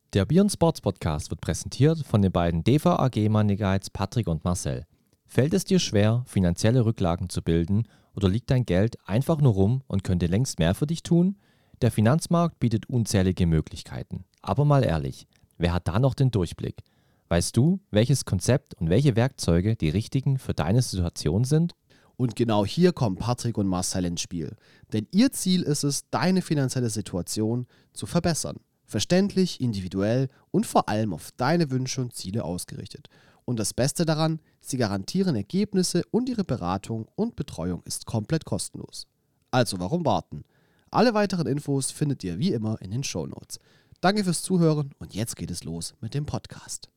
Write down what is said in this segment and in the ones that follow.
Der Beyond Sports Podcast wird präsentiert von den beiden DVAG Money Guides Patrick und Marcel. Fällt es dir schwer, finanzielle Rücklagen zu bilden oder liegt dein Geld einfach nur rum und könnte längst mehr für dich tun? Der Finanzmarkt bietet unzählige Möglichkeiten. Aber mal ehrlich, wer hat da noch den Durchblick? Weißt du, welches Konzept und welche Werkzeuge die richtigen für deine Situation sind? Und genau hier kommen Patrick und Marcel ins Spiel. Denn ihr Ziel ist es, deine finanzielle Situation zu verbessern. Verständlich, individuell und vor allem auf deine Wünsche und Ziele ausgerichtet. Und das Beste daran, sie garantieren Ergebnisse und ihre Beratung und Betreuung ist komplett kostenlos. Also warum warten? Alle weiteren Infos findet ihr wie immer in den Shownotes. Danke fürs Zuhören und jetzt geht es los mit dem Podcast.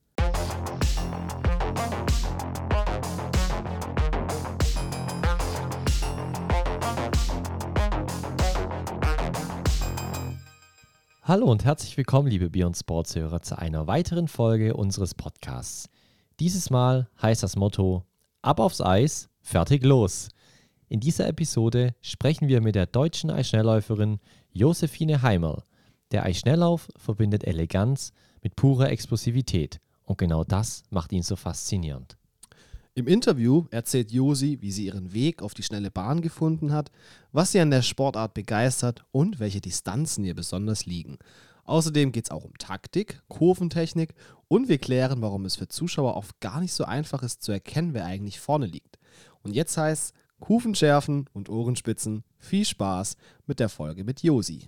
Hallo und herzlich willkommen, liebe Beyond Sports Hörer, zu einer weiteren Folge unseres Podcasts. Dieses Mal heißt das Motto: Ab aufs Eis, fertig los. In dieser Episode sprechen wir mit der deutschen Eisschnellläuferin Josephine Heimerl. Der Eisschnelllauf verbindet Eleganz mit purer Explosivität und genau das macht ihn so faszinierend. Im Interview erzählt Josi, wie sie ihren Weg auf die schnelle Bahn gefunden hat, was sie an der Sportart begeistert und welche Distanzen ihr besonders liegen. Außerdem geht es auch um Taktik, Kurventechnik und wir klären, warum es für Zuschauer oft gar nicht so einfach ist zu erkennen, wer eigentlich vorne liegt. Und jetzt heißt Kufen schärfen und Ohrenspitzen. Viel Spaß mit der Folge mit Josi.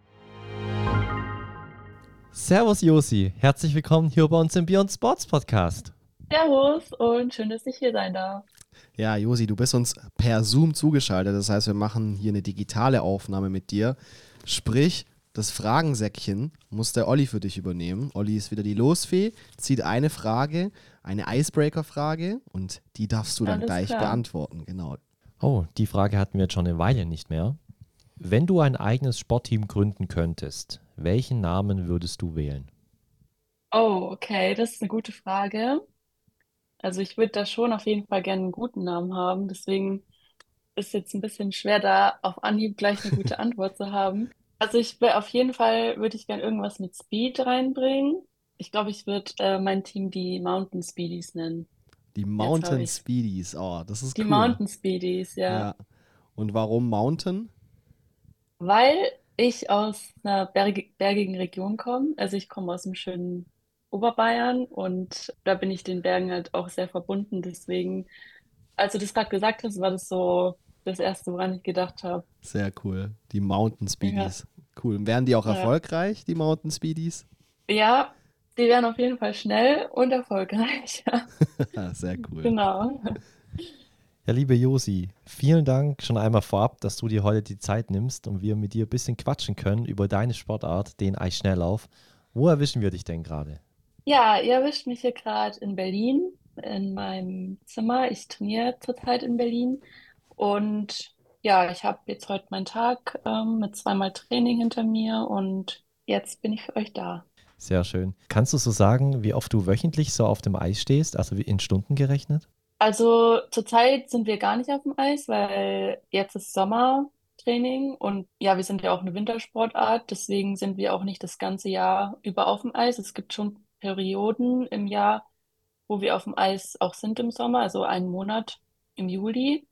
Servus Josi, herzlich willkommen hier bei uns im Beyond Sports Podcast. Servus und schön, dass ich hier sein darf. Ja, Josi, du bist uns per Zoom zugeschaltet. Das heißt, wir machen hier eine digitale Aufnahme mit dir. Sprich, das Fragensäckchen muss der Olli für dich übernehmen. Olli ist wieder die Losfee, zieht eine Frage, eine Icebreaker-Frage und die darfst du dann Alles gleich klar. beantworten. Genau. Oh, die Frage hatten wir jetzt schon eine Weile nicht mehr. Wenn du ein eigenes Sportteam gründen könntest, welchen Namen würdest du wählen? Oh, okay, das ist eine gute Frage. Also ich würde da schon auf jeden Fall gerne einen guten Namen haben. Deswegen ist jetzt ein bisschen schwer, da auf Anhieb gleich eine gute Antwort zu haben. Also ich will auf jeden Fall, würde ich gerne irgendwas mit Speed reinbringen. Ich glaube, ich würde mein Team die Mountain Speedies nennen. Die Jetzt habe Mountain ich's. Speedies. Oh, das Die ist cool. Mountain Speedies, ja. Ja. Und warum Mountain? Weil ich aus einer bergigen Region komme. Also ich komme aus dem schönen Oberbayern und da bin ich den Bergen halt auch sehr verbunden. Deswegen, als du das gerade gesagt hast, war das so das Erste, woran ich gedacht habe. Sehr cool. Die Mountain Ja, Speedies. Cool. Und wären die auch ja. erfolgreich, die Mountain Speedies? Ja, die wären auf jeden Fall schnell und erfolgreich. Ja, Sehr cool. genau. Ja, liebe Josi, vielen Dank schon einmal vorab, dass du dir heute die Zeit nimmst und wir mit dir ein bisschen quatschen können über deine Sportart, den Eisschnelllauf. Wo erwischen wir dich denn gerade? Ja, ihr erwischt mich hier gerade in Berlin, in meinem Zimmer. Ich trainiere zurzeit in Berlin und ja, ich habe jetzt heute meinen Tag mit zweimal Training hinter mir und jetzt bin ich für euch da. Sehr schön. Kannst du so sagen, wie oft du wöchentlich so auf dem Eis stehst, also wie in Stunden gerechnet? Also zurzeit sind wir gar nicht auf dem Eis, weil jetzt ist Sommertraining und ja, wir sind ja auch eine Wintersportart, deswegen sind wir auch nicht das ganze Jahr über auf dem Eis. Es gibt schon Perioden im Jahr, wo wir auf dem Eis auch sind im Sommer, also einen Monat im Juli.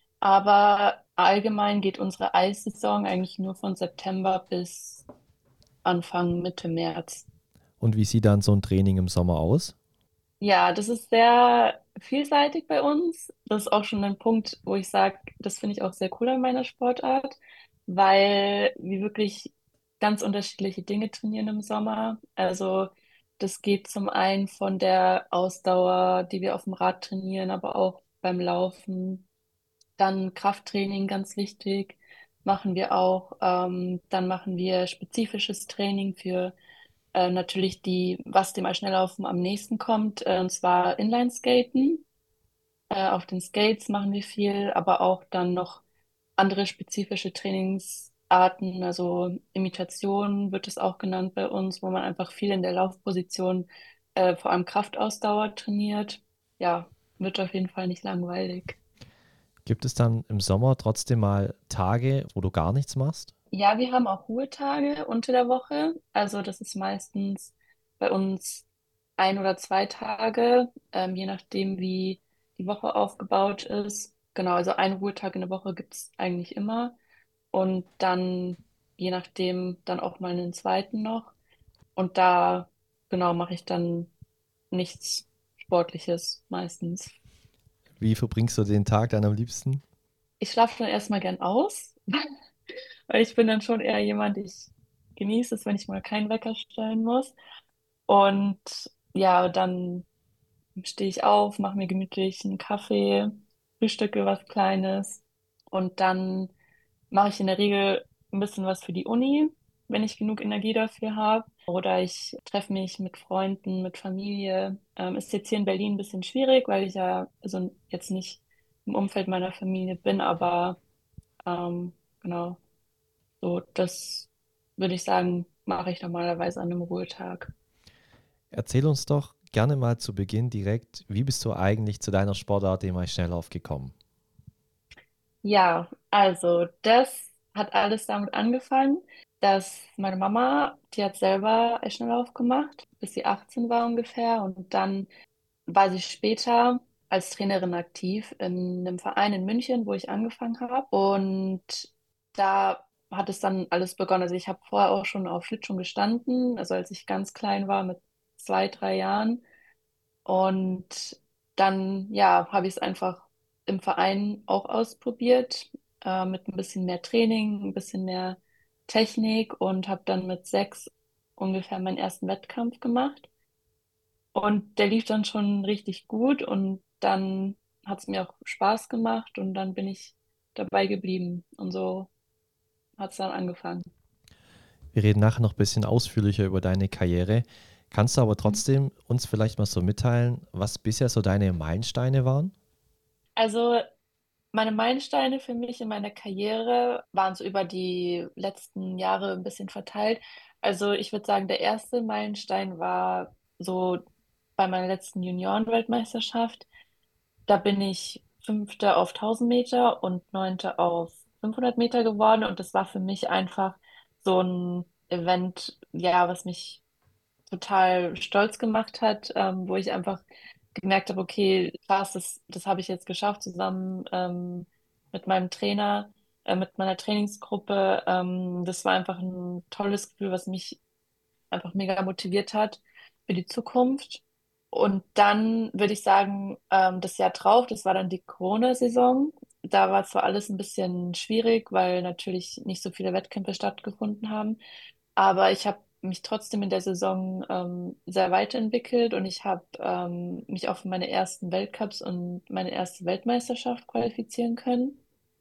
Aber allgemein geht unsere Eissaison eigentlich nur von September bis Anfang Mitte März. Und wie sieht dann so ein Training im Sommer aus? Ja, das ist sehr vielseitig bei uns. Das ist auch schon ein Punkt, wo ich sage, das finde ich auch sehr cool an meiner Sportart, weil wir wirklich ganz unterschiedliche Dinge trainieren im Sommer. Also das geht zum einen von der Ausdauer, die wir auf dem Rad trainieren, aber auch beim Laufen. Dann Krafttraining, ganz wichtig, machen wir auch. Dann machen wir spezifisches Training für natürlich was dem Eisschnelllaufen am nächsten kommt, und zwar Inlineskaten. Auf den Skates machen wir viel, aber auch dann noch andere spezifische Trainingsarten, also Imitation wird es auch genannt bei uns, wo man einfach viel in der Laufposition, vor allem Kraftausdauer trainiert. Ja, wird auf jeden Fall nicht langweilig. Gibt es dann im Sommer trotzdem mal Tage, wo du gar nichts machst? Ja, wir haben auch Ruhetage unter der Woche. Also das ist meistens bei uns 1 oder 2 Tage, je nachdem, wie die Woche aufgebaut ist. Genau, also einen Ruhetag in der Woche gibt es eigentlich immer. Und dann, je nachdem, dann auch mal einen zweiten noch. Und da, genau, mache ich dann nichts Sportliches meistens. Wie verbringst du den Tag dann am liebsten? Ich schlafe dann erstmal gern aus, weil ich bin dann schon eher jemand, ich genieße es, wenn ich mal keinen Wecker stellen muss. Und ja, dann stehe ich auf, mache mir gemütlich einen Kaffee, frühstücke was Kleines und dann mache ich in der Regel ein bisschen was für die Uni, wenn ich genug Energie dafür habe. Oder ich treffe mich mit Freunden, mit Familie. Ist jetzt hier in Berlin ein bisschen schwierig, weil ich ja also jetzt nicht im Umfeld meiner Familie bin, aber ähm, genau, so das würde ich sagen, mache ich normalerweise an einem Ruhetag. Erzähl uns doch gerne mal zu Beginn direkt, wie bist du eigentlich zu deiner Sportart, dem Eisschnelllauf, gekommen? Ja, also das hat alles damit angefangen, dass meine Mama, die hat selber Eisschnelllauf gemacht, bis sie 18 war ungefähr. Und dann war sie später als Trainerin aktiv in einem Verein in München, wo ich angefangen habe. Und da hat es dann alles begonnen. Also ich habe vorher auch schon auf Schlittschuhen gestanden, also als ich ganz klein war, mit 2, 3 Jahren. Und dann, ja, habe ich es einfach im Verein auch ausprobiert, mit ein bisschen mehr Training, ein bisschen mehr Technik und habe dann mit 6 ungefähr meinen ersten Wettkampf gemacht. Und der lief dann schon richtig gut und dann hat es mir auch Spaß gemacht und dann bin ich dabei geblieben. Und so hat es dann angefangen. Wir reden nachher noch ein bisschen ausführlicher über deine Karriere. Kannst du aber trotzdem uns vielleicht mal so mitteilen, was bisher so deine Meilensteine waren? Also meine Meilensteine für mich in meiner Karriere waren so über die letzten Jahre ein bisschen verteilt. Also ich würde sagen, der erste Meilenstein war so bei meiner letzten Juniorenweltmeisterschaft. Da bin ich Fünfte auf 1.000 Meter und Neunte auf 500 Meter geworden. Und das war für mich einfach so ein Event, ja, was mich total stolz gemacht hat, wo ich einfach gemerkt habe, okay, krass, das habe ich jetzt geschafft, zusammen mit meinem Trainer, mit meiner Trainingsgruppe. Das war einfach ein tolles Gefühl, was mich einfach mega motiviert hat für die Zukunft. Und dann würde ich sagen, das Jahr drauf, das war dann die Corona-Saison. Da war zwar alles ein bisschen schwierig, weil natürlich nicht so viele Wettkämpfe stattgefunden haben. Aber ich habe mich trotzdem in der Saison sehr weiterentwickelt und ich habe mich auch für meine ersten Weltcups und meine erste Weltmeisterschaft qualifizieren können.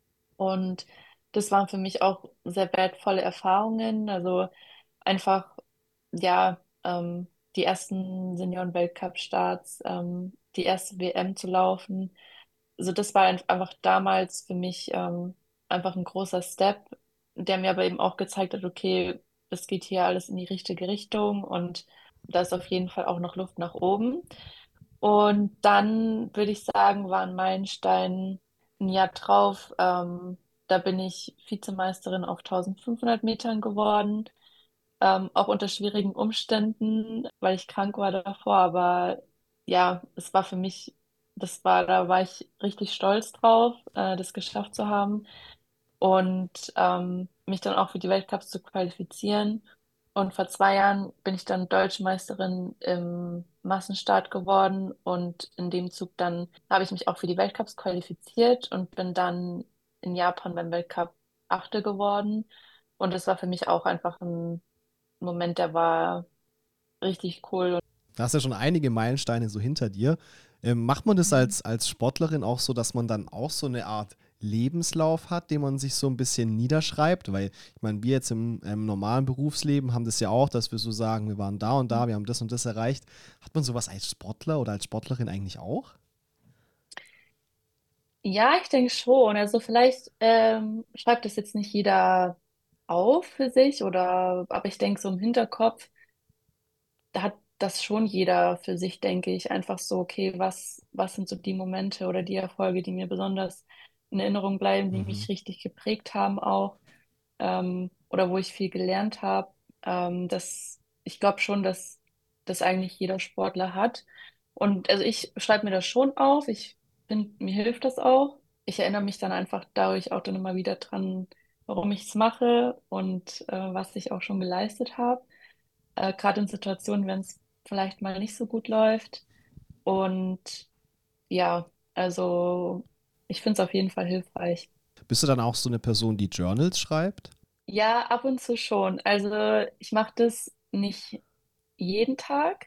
Und das waren für mich auch sehr wertvolle Erfahrungen. Also einfach, ja, die ersten Senioren-Weltcup-Starts, die erste WM zu laufen. Also das war einfach damals für mich einfach ein großer Step, der mir aber eben auch gezeigt hat, okay, das geht hier alles in die richtige Richtung und da ist auf jeden Fall auch noch Luft nach oben. Und dann würde ich sagen, war ein Meilenstein ein Jahr drauf. Da bin ich Vizemeisterin auf 1.500 Metern geworden, auch unter schwierigen Umständen, weil ich krank war davor. Aber ja, es war für mich, da war ich richtig stolz drauf, das geschafft zu haben und mich dann auch für die Weltcups zu qualifizieren. Und vor 2 Jahren bin ich dann Deutsche Meisterin im Massenstart geworden und in dem Zug dann habe ich mich auch für die Weltcups qualifiziert und bin dann in Japan beim Weltcup Achte geworden. Und das war für mich auch einfach ein Moment, der war richtig cool. Da hast ja schon einige Meilensteine so hinter dir. Macht man das Mhm. als Sportlerin auch so, dass man dann auch so eine Art Lebenslauf hat, den man sich so ein bisschen niederschreibt? Weil ich meine, wir jetzt im normalen Berufsleben haben das ja auch, dass wir so sagen, wir waren da und da, wir haben das und das erreicht. Hat man sowas als Sportler oder als Sportlerin eigentlich auch? Ja, ich denke schon. Also vielleicht schreibt das jetzt nicht jeder auf für sich oder, aber ich denke so im Hinterkopf, da hat das schon jeder für sich, denke ich, einfach so, okay, was sind so die Momente oder die Erfolge, die mir besonders in Erinnerung bleiben, die Mhm. mich richtig geprägt haben auch, oder wo ich viel gelernt habe. Ich glaube schon, dass das eigentlich jeder Sportler hat. Und also ich schreibe mir das schon auf. Ich finde, mir hilft das auch. Ich erinnere mich dann einfach dadurch auch dann immer wieder dran, warum ich es mache und was ich auch schon geleistet habe. Gerade in Situationen, wenn es vielleicht mal nicht so gut läuft. Und ja, also ich finde es auf jeden Fall hilfreich. Bist du dann auch so eine Person, die Journals schreibt? Ja, ab und zu schon. Also ich mache das nicht jeden Tag,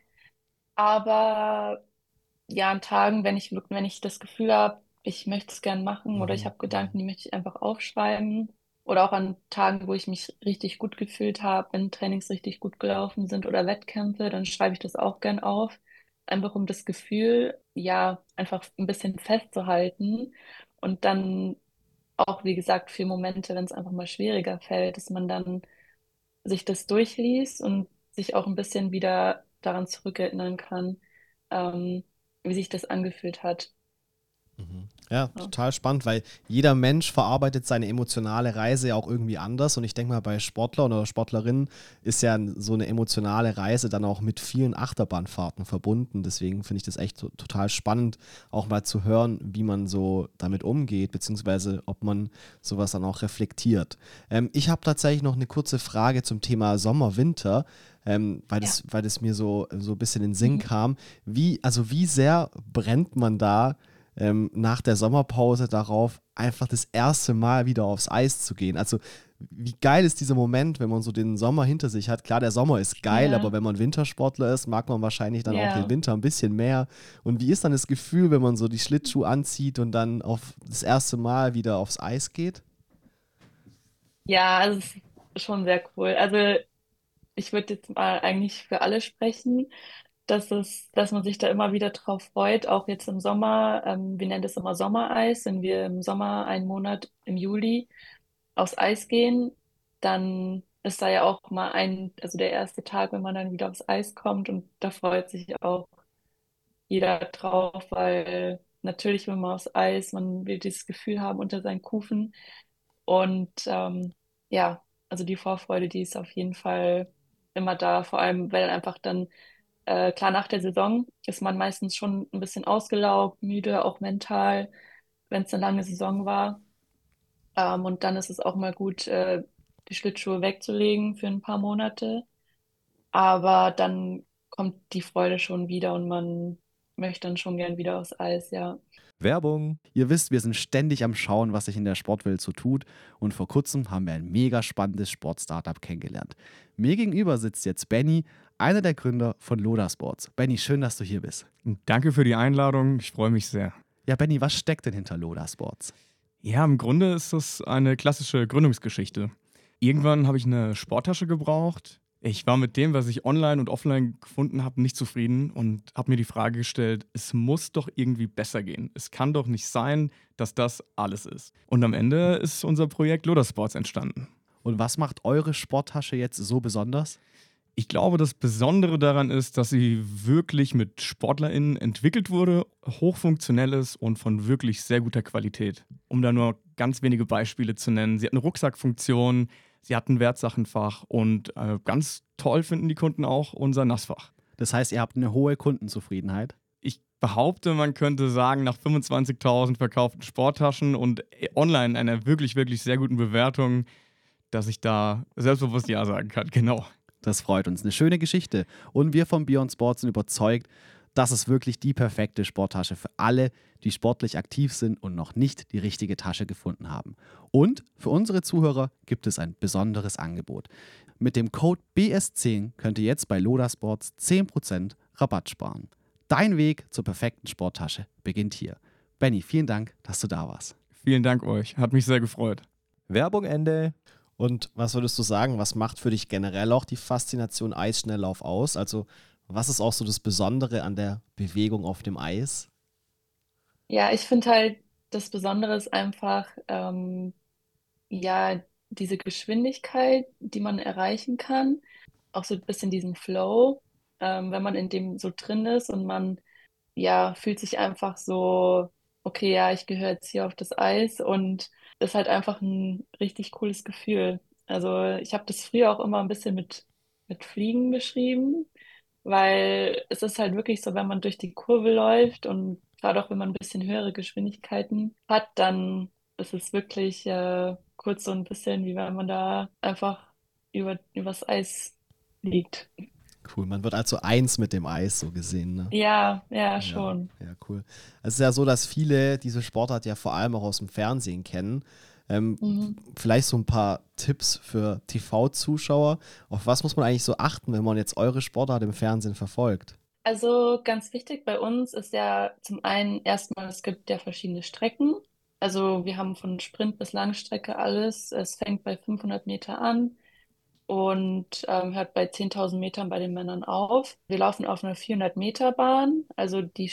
aber ja, an Tagen, wenn ich das Gefühl habe, ich möchte es gern machen oder ich Mhm. habe Gedanken, die möchte ich einfach aufschreiben. Oder auch an Tagen, wo ich mich richtig gut gefühlt habe, wenn Trainings richtig gut gelaufen sind oder Wettkämpfe, dann schreibe ich das auch gern auf. Einfach um das Gefühl, ja, einfach ein bisschen festzuhalten. Und dann auch, wie gesagt, für Momente, wenn es einfach mal schwieriger fällt, dass man dann sich das durchliest und sich auch ein bisschen wieder daran zurückerinnern kann, wie sich das angefühlt hat. Mhm. Ja, Ja. total spannend, weil jeder Mensch verarbeitet seine emotionale Reise ja auch irgendwie anders. Und ich denke mal, bei Sportlern oder Sportlerinnen ist ja so eine emotionale Reise dann auch mit vielen Achterbahnfahrten verbunden. Deswegen finde ich das echt total spannend, auch mal zu hören, wie man so damit umgeht, beziehungsweise ob man sowas dann auch reflektiert. Ich habe tatsächlich noch eine kurze Frage zum Thema Sommer, Winter. Ja. Weil das mir so ein bisschen in den Sinn Mhm. kam. Wie sehr brennt man da nach der Sommerpause darauf, einfach das erste Mal wieder aufs Eis zu gehen? Also, wie geil ist dieser Moment, wenn man so den Sommer hinter sich hat? Klar, der Sommer ist geil, aber Ja, wenn man Wintersportler ist, mag man wahrscheinlich dann auch den ja. Winter ein bisschen mehr. Und wie ist dann das Gefühl, wenn man so die Schlittschuhe anzieht und dann auf das erste Mal wieder aufs Eis geht? Ja, also es ist schon sehr cool. Also ich würde jetzt mal eigentlich für alle sprechen, dass man sich da immer wieder drauf freut, auch jetzt im Sommer. Wir nennen das immer Sommereis, wenn wir im Sommer einen Monat im Juli aufs Eis gehen, dann ist da ja auch mal also der erste Tag, wenn man dann wieder aufs Eis kommt und da freut sich auch jeder drauf, weil natürlich, wenn man aufs Eis, man will dieses Gefühl haben unter seinen Kufen und ja, also die Vorfreude, die ist auf jeden Fall immer da, vor allem, weil einfach dann, klar, nach der Saison ist man meistens schon ein bisschen ausgelaugt, müde, auch mental, wenn es eine lange Saison war. Und dann ist es auch mal gut, die Schlittschuhe wegzulegen für ein paar Monate. Aber dann kommt die Freude schon wieder und man möchte dann schon gern wieder aufs Eis, ja. Werbung. Ihr wisst, wir sind ständig am Schauen, was sich in der Sportwelt so tut. Und vor kurzem haben wir ein mega spannendes Sport-Startup kennengelernt. Mir gegenüber sitzt jetzt Benny, einer der Gründer von Loda Sports. Benny, schön, dass du hier bist. Danke für die Einladung, ich freue mich sehr. Ja, Benny, was steckt denn hinter Loda Sports? Ja, im Grunde ist das eine klassische Gründungsgeschichte. Irgendwann habe ich eine Sporttasche gebraucht. Ich war mit dem, was ich online und offline gefunden habe, nicht zufrieden und habe mir die Frage gestellt, es muss doch irgendwie besser gehen. Es kann doch nicht sein, dass das alles ist. Und am Ende ist unser Projekt Loda Sports entstanden. Und was macht eure Sporttasche jetzt so besonders? Ich glaube, das Besondere daran ist, dass sie wirklich mit SportlerInnen entwickelt wurde, hochfunktionell ist und von wirklich sehr guter Qualität. Um da nur ganz wenige Beispiele zu nennen. Sie hat eine Rucksackfunktion, sie hat ein Wertsachenfach und ganz toll finden die Kunden auch unser Nassfach. Das heißt, ihr habt eine hohe Kundenzufriedenheit. Ich behaupte, man könnte sagen, nach 25.000 verkauften Sporttaschen und online einer wirklich, wirklich sehr guten Bewertung, dass ich da selbstbewusst Ja sagen kann. Genau. Das freut uns. Eine schöne Geschichte. Und wir von Beyond Sports sind überzeugt, das ist wirklich die perfekte Sporttasche für alle, die sportlich aktiv sind und noch nicht die richtige Tasche gefunden haben. Und für unsere Zuhörer gibt es ein besonderes Angebot. Mit dem Code BS10 könnt ihr jetzt bei Loda Sports 10% Rabatt sparen. Dein Weg zur perfekten Sporttasche beginnt hier. Benny, vielen Dank, dass du da warst. Vielen Dank euch. Hat mich sehr gefreut. Werbung Ende. Und was würdest du sagen, was macht für dich generell auch die Faszination Eisschnelllauf aus? Also was ist auch so das Besondere an der Bewegung auf dem Eis? Ja, ich finde halt, das Besondere ist einfach, ja, diese Geschwindigkeit, die man erreichen kann, auch so ein bisschen diesen Flow, wenn man in dem so drin ist und man, ja, fühlt sich einfach so, okay, ja, ich gehöre jetzt hier auf das Eis und ist halt einfach ein richtig cooles Gefühl. Also ich habe das früher auch immer ein bisschen mit Fliegen beschrieben, weil es ist halt wirklich so, wenn man durch die Kurve läuft und gerade auch wenn man ein bisschen höhere Geschwindigkeiten hat, dann ist es wirklich kurz so ein bisschen, wie wenn man da einfach übers Eis liegt. Cool, man wird also eins mit dem Eis so gesehen, ne? Ja, ja, Ja, schon. ja, cool. Es ist ja so, dass viele diese Sportart ja vor allem auch aus dem Fernsehen kennen. Ähm, Mhm. Vielleicht so ein paar Tipps für TV-Zuschauer. Auf was muss man eigentlich so achten, wenn man jetzt eure Sportart im Fernsehen verfolgt? Also ganz wichtig bei uns ist ja zum einen erstmal, es gibt ja verschiedene Strecken. Also wir haben von Sprint bis Langstrecke alles. Es fängt bei 500 Meter an und hört bei 10.000 Metern bei den Männern auf. Wir laufen auf einer 400 Meter Bahn. Also die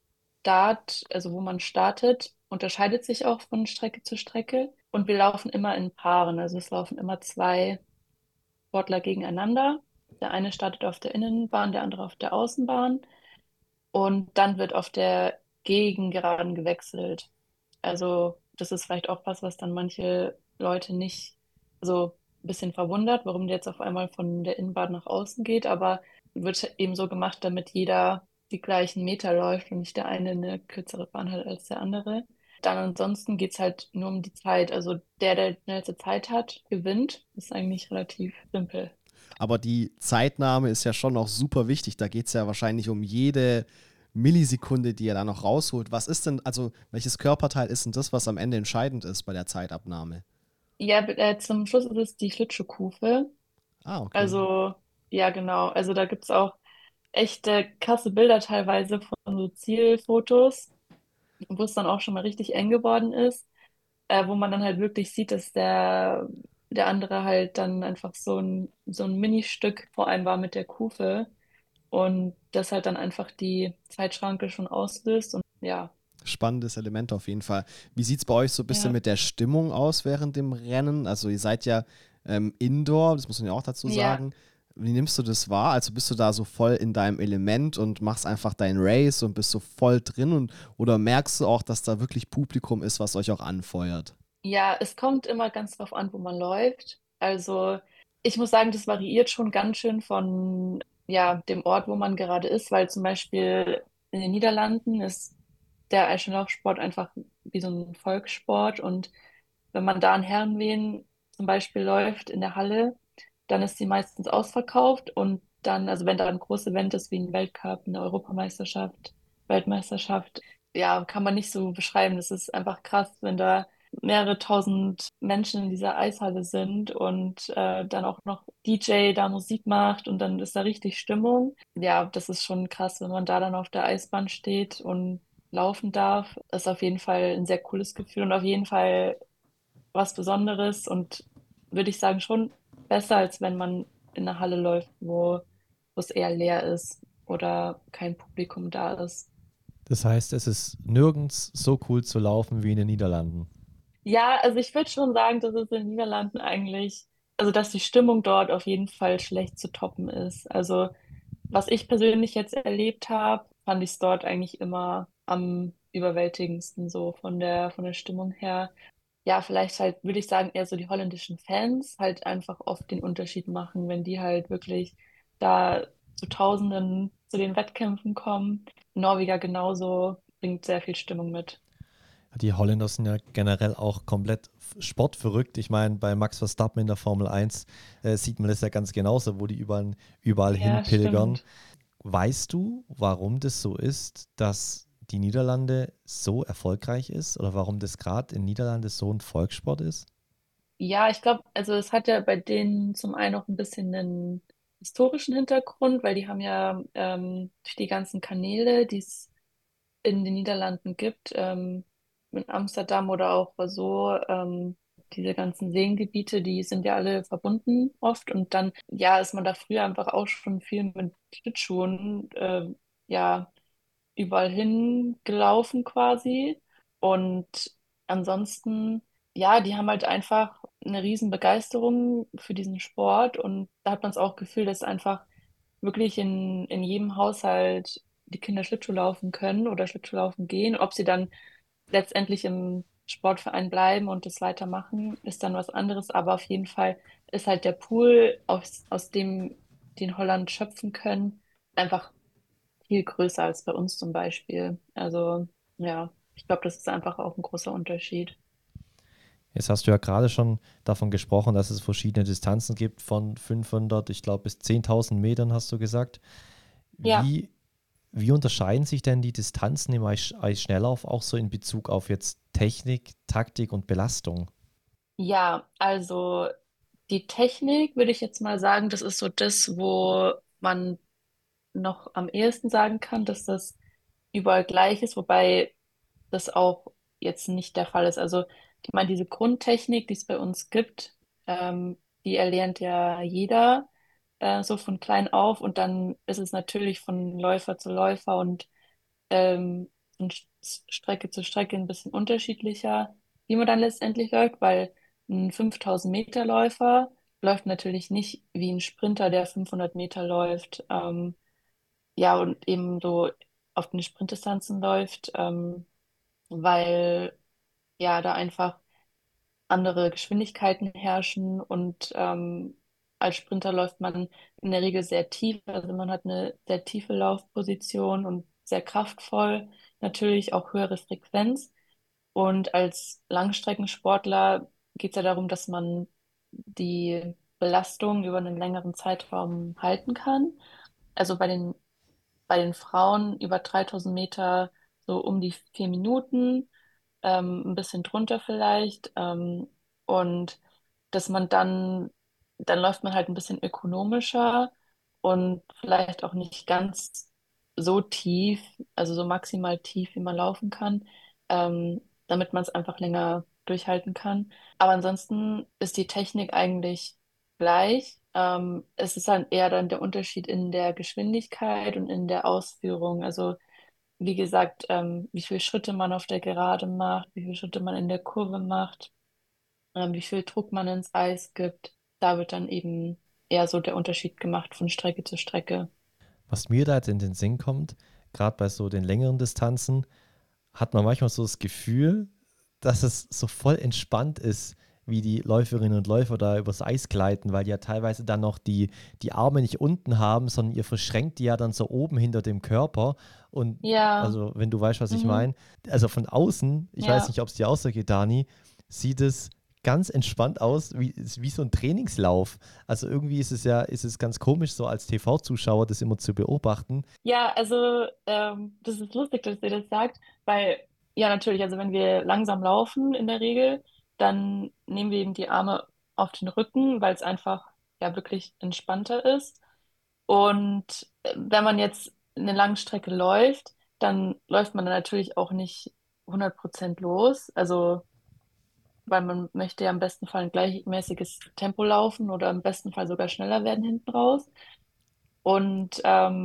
also wo man startet, unterscheidet sich auch von Strecke zu Strecke. Und wir laufen immer in Paaren. Also es laufen immer zwei Sportler gegeneinander. Der eine startet auf der Innenbahn, der andere auf der Außenbahn. Und dann wird auf der Gegengeraden gewechselt. Also das ist vielleicht auch was, was dann manche Leute nicht so ein bisschen verwundert, warum der jetzt auf einmal von der Innenbahn nach außen geht, aber wird eben so gemacht, damit jeder die gleichen Meter läuft und nicht der eine eine kürzere Bahn hat als der andere. Dann ansonsten geht es halt nur um die Zeit. Also der die schnellste Zeit hat, gewinnt. Ist eigentlich relativ simpel. Aber die Zeitnahme ist ja schon noch super wichtig. Da geht es ja wahrscheinlich um jede Millisekunde, die er da noch rausholt. Was ist denn, also welches Körperteil ist denn das, was am Ende entscheidend ist bei der Zeitabnahme? Ja, zum Schluss ist es die Schlittschuhkufe. Ah, okay. Also, ja, genau. Also da gibt es auch echte krasse Bilder teilweise von so Zielfotos, wo es dann auch schon mal richtig eng geworden ist, wo man dann halt wirklich sieht, dass der andere halt dann einfach so ein Ministück vor einem war mit der Kufe und das halt dann einfach die Zeitschranke schon auslöst und ja, Spannendes Element auf jeden Fall. Wie sieht es bei euch so ein bisschen ja, mit der Stimmung aus während dem Rennen? Also ihr seid ja Indoor, das muss man ja auch dazu ja. sagen. Wie nimmst du das wahr? Also bist du da so voll in deinem Element und machst einfach dein Race und bist so voll drin oder merkst du auch, dass da wirklich Publikum ist, was euch auch anfeuert? Ja, es kommt immer ganz drauf an, wo man läuft. Also ich muss sagen, das variiert schon ganz schön von ja, dem Ort, wo man gerade ist, weil zum Beispiel in den Niederlanden ist der Eisschnelllaufsport einfach wie so ein Volkssport und wenn man da in Herrenwehen zum Beispiel läuft in der Halle, dann ist sie meistens ausverkauft und dann, also wenn da ein großes Event ist wie ein Weltcup, eine Europameisterschaft, Weltmeisterschaft, ja, kann man nicht so beschreiben. Das ist einfach krass, wenn da mehrere tausend Menschen in dieser Eishalle sind und dann auch noch DJ da Musik macht und dann ist da richtig Stimmung. Ja, das ist schon krass, wenn man da dann auf der Eisbahn steht und laufen darf. Ist auf jeden Fall ein sehr cooles Gefühl und auf jeden Fall was Besonderes und würde ich sagen schon besser, als wenn man in einer Halle läuft, wo es eher leer ist oder kein Publikum da ist. Das heißt, es ist nirgends so cool zu laufen wie in den Niederlanden. Ja, also ich würde schon sagen, dass es in den Niederlanden eigentlich, also dass die Stimmung dort auf jeden Fall schlecht zu toppen ist. Also was ich persönlich jetzt erlebt habe, fand ich es dort eigentlich immer am überwältigendsten so von der Stimmung her. Ja, vielleicht halt, würde ich sagen, eher so die holländischen Fans halt einfach oft den Unterschied machen, wenn die halt wirklich da zu Tausenden zu den Wettkämpfen kommen. Norweger genauso bringt sehr viel Stimmung mit. Die Holländer sind ja generell auch komplett sportverrückt. Ich meine, bei Max Verstappen in der Formel 1 sieht man das ja ganz genauso, wo die überall Ja, hinpilgern. stimmt. Weißt du, warum das so ist, dass die Niederlande so erfolgreich ist oder warum das gerade in Niederlande so ein Volkssport ist? Ja, ich glaube, also es hat ja bei denen zum einen auch ein bisschen einen historischen Hintergrund, weil die haben ja durch die ganzen Kanäle, die es in den Niederlanden gibt, in Amsterdam oder auch so, diese ganzen Seengebiete, die sind ja alle verbunden oft und dann, ja, ist man da früher einfach auch schon viel mit Schlittschuhen, ja, überall hingelaufen quasi und ansonsten, ja, die haben halt einfach eine riesen Begeisterung für diesen Sport und da hat man es auch Gefühl, dass einfach wirklich in jedem Haushalt die Kinder Schlittschuh laufen können oder Schlittschuh laufen gehen. Ob sie dann letztendlich im Sportverein bleiben und das weitermachen, ist dann was anderes. Aber auf jeden Fall ist halt der Pool, aus dem die in Holland schöpfen können, einfach viel größer als bei uns zum Beispiel. Also ja, ich glaube, das ist einfach auch ein großer Unterschied. Jetzt hast du ja gerade schon davon gesprochen, dass es verschiedene Distanzen gibt von 500, ich glaube, bis 10.000 Metern, hast du gesagt. Ja, Wie, wie unterscheiden sich denn die Distanzen im Eisschnelllauf auch so in Bezug auf jetzt Technik, Taktik und Belastung? ja, also die Technik würde ich jetzt mal sagen, das ist so das, wo man noch am ehesten sagen kann, dass das überall gleich ist, wobei das auch jetzt nicht der Fall ist. Also ich meine, diese Grundtechnik, die es bei uns gibt, die erlernt ja jeder so von klein auf und dann ist es natürlich von Läufer zu Läufer und von Strecke zu Strecke ein bisschen unterschiedlicher, wie man dann letztendlich läuft, weil ein 5000 Meter Läufer läuft natürlich nicht wie ein Sprinter, der 500 Meter läuft. Ja, und eben so auf den Sprintdistanzen läuft, weil ja da einfach andere Geschwindigkeiten herrschen und als Sprinter läuft man in der Regel sehr tief, also man hat eine sehr tiefe Laufposition und sehr kraftvoll, natürlich auch höhere Frequenz. Und als Langstreckensportler geht es ja darum, dass man die Belastung über einen längeren Zeitraum halten kann. Also bei den Frauen über 3000 Meter so um die 4 Minuten, ein bisschen drunter vielleicht. Und dass man dann läuft man halt ein bisschen ökonomischer und vielleicht auch nicht ganz so tief, also so maximal tief, wie man laufen kann, damit man es einfach länger durchhalten kann. Aber ansonsten ist die Technik eigentlich gleich. Es ist halt eher dann der Unterschied in der Geschwindigkeit und in der Ausführung. Also wie gesagt, wie viele Schritte man auf der Gerade macht, wie viele Schritte man in der Kurve macht, wie viel Druck man ins Eis gibt. Da wird dann eben eher so der Unterschied gemacht von Strecke zu Strecke. Was mir da jetzt in den Sinn kommt, gerade bei so den längeren Distanzen, hat man manchmal so das Gefühl, dass es so voll entspannt ist, wie die Läuferinnen und Läufer da übers Eis gleiten, weil die ja teilweise dann noch die Arme nicht unten haben, sondern ihr verschränkt die ja dann so oben hinter dem Körper. Und Ja, also, wenn du weißt, was ich mhm, meine, also von außen, ich weiß ja. nicht, ob es dir auch so geht, Dani, sieht es ganz entspannt aus, wie so ein Trainingslauf. Also irgendwie ist es ganz komisch, so als TV-Zuschauer das immer zu beobachten. Ja, also das ist lustig, dass ihr das sagt, weil ja natürlich, also wenn wir langsam laufen in der Regel, dann nehmen wir eben die Arme auf den Rücken, weil es einfach ja wirklich entspannter ist. Und wenn man jetzt eine lange Strecke läuft, dann läuft man dann natürlich auch nicht 100% los. Also, weil man möchte ja im besten Fall ein gleichmäßiges Tempo laufen oder im besten Fall sogar schneller werden hinten raus. Und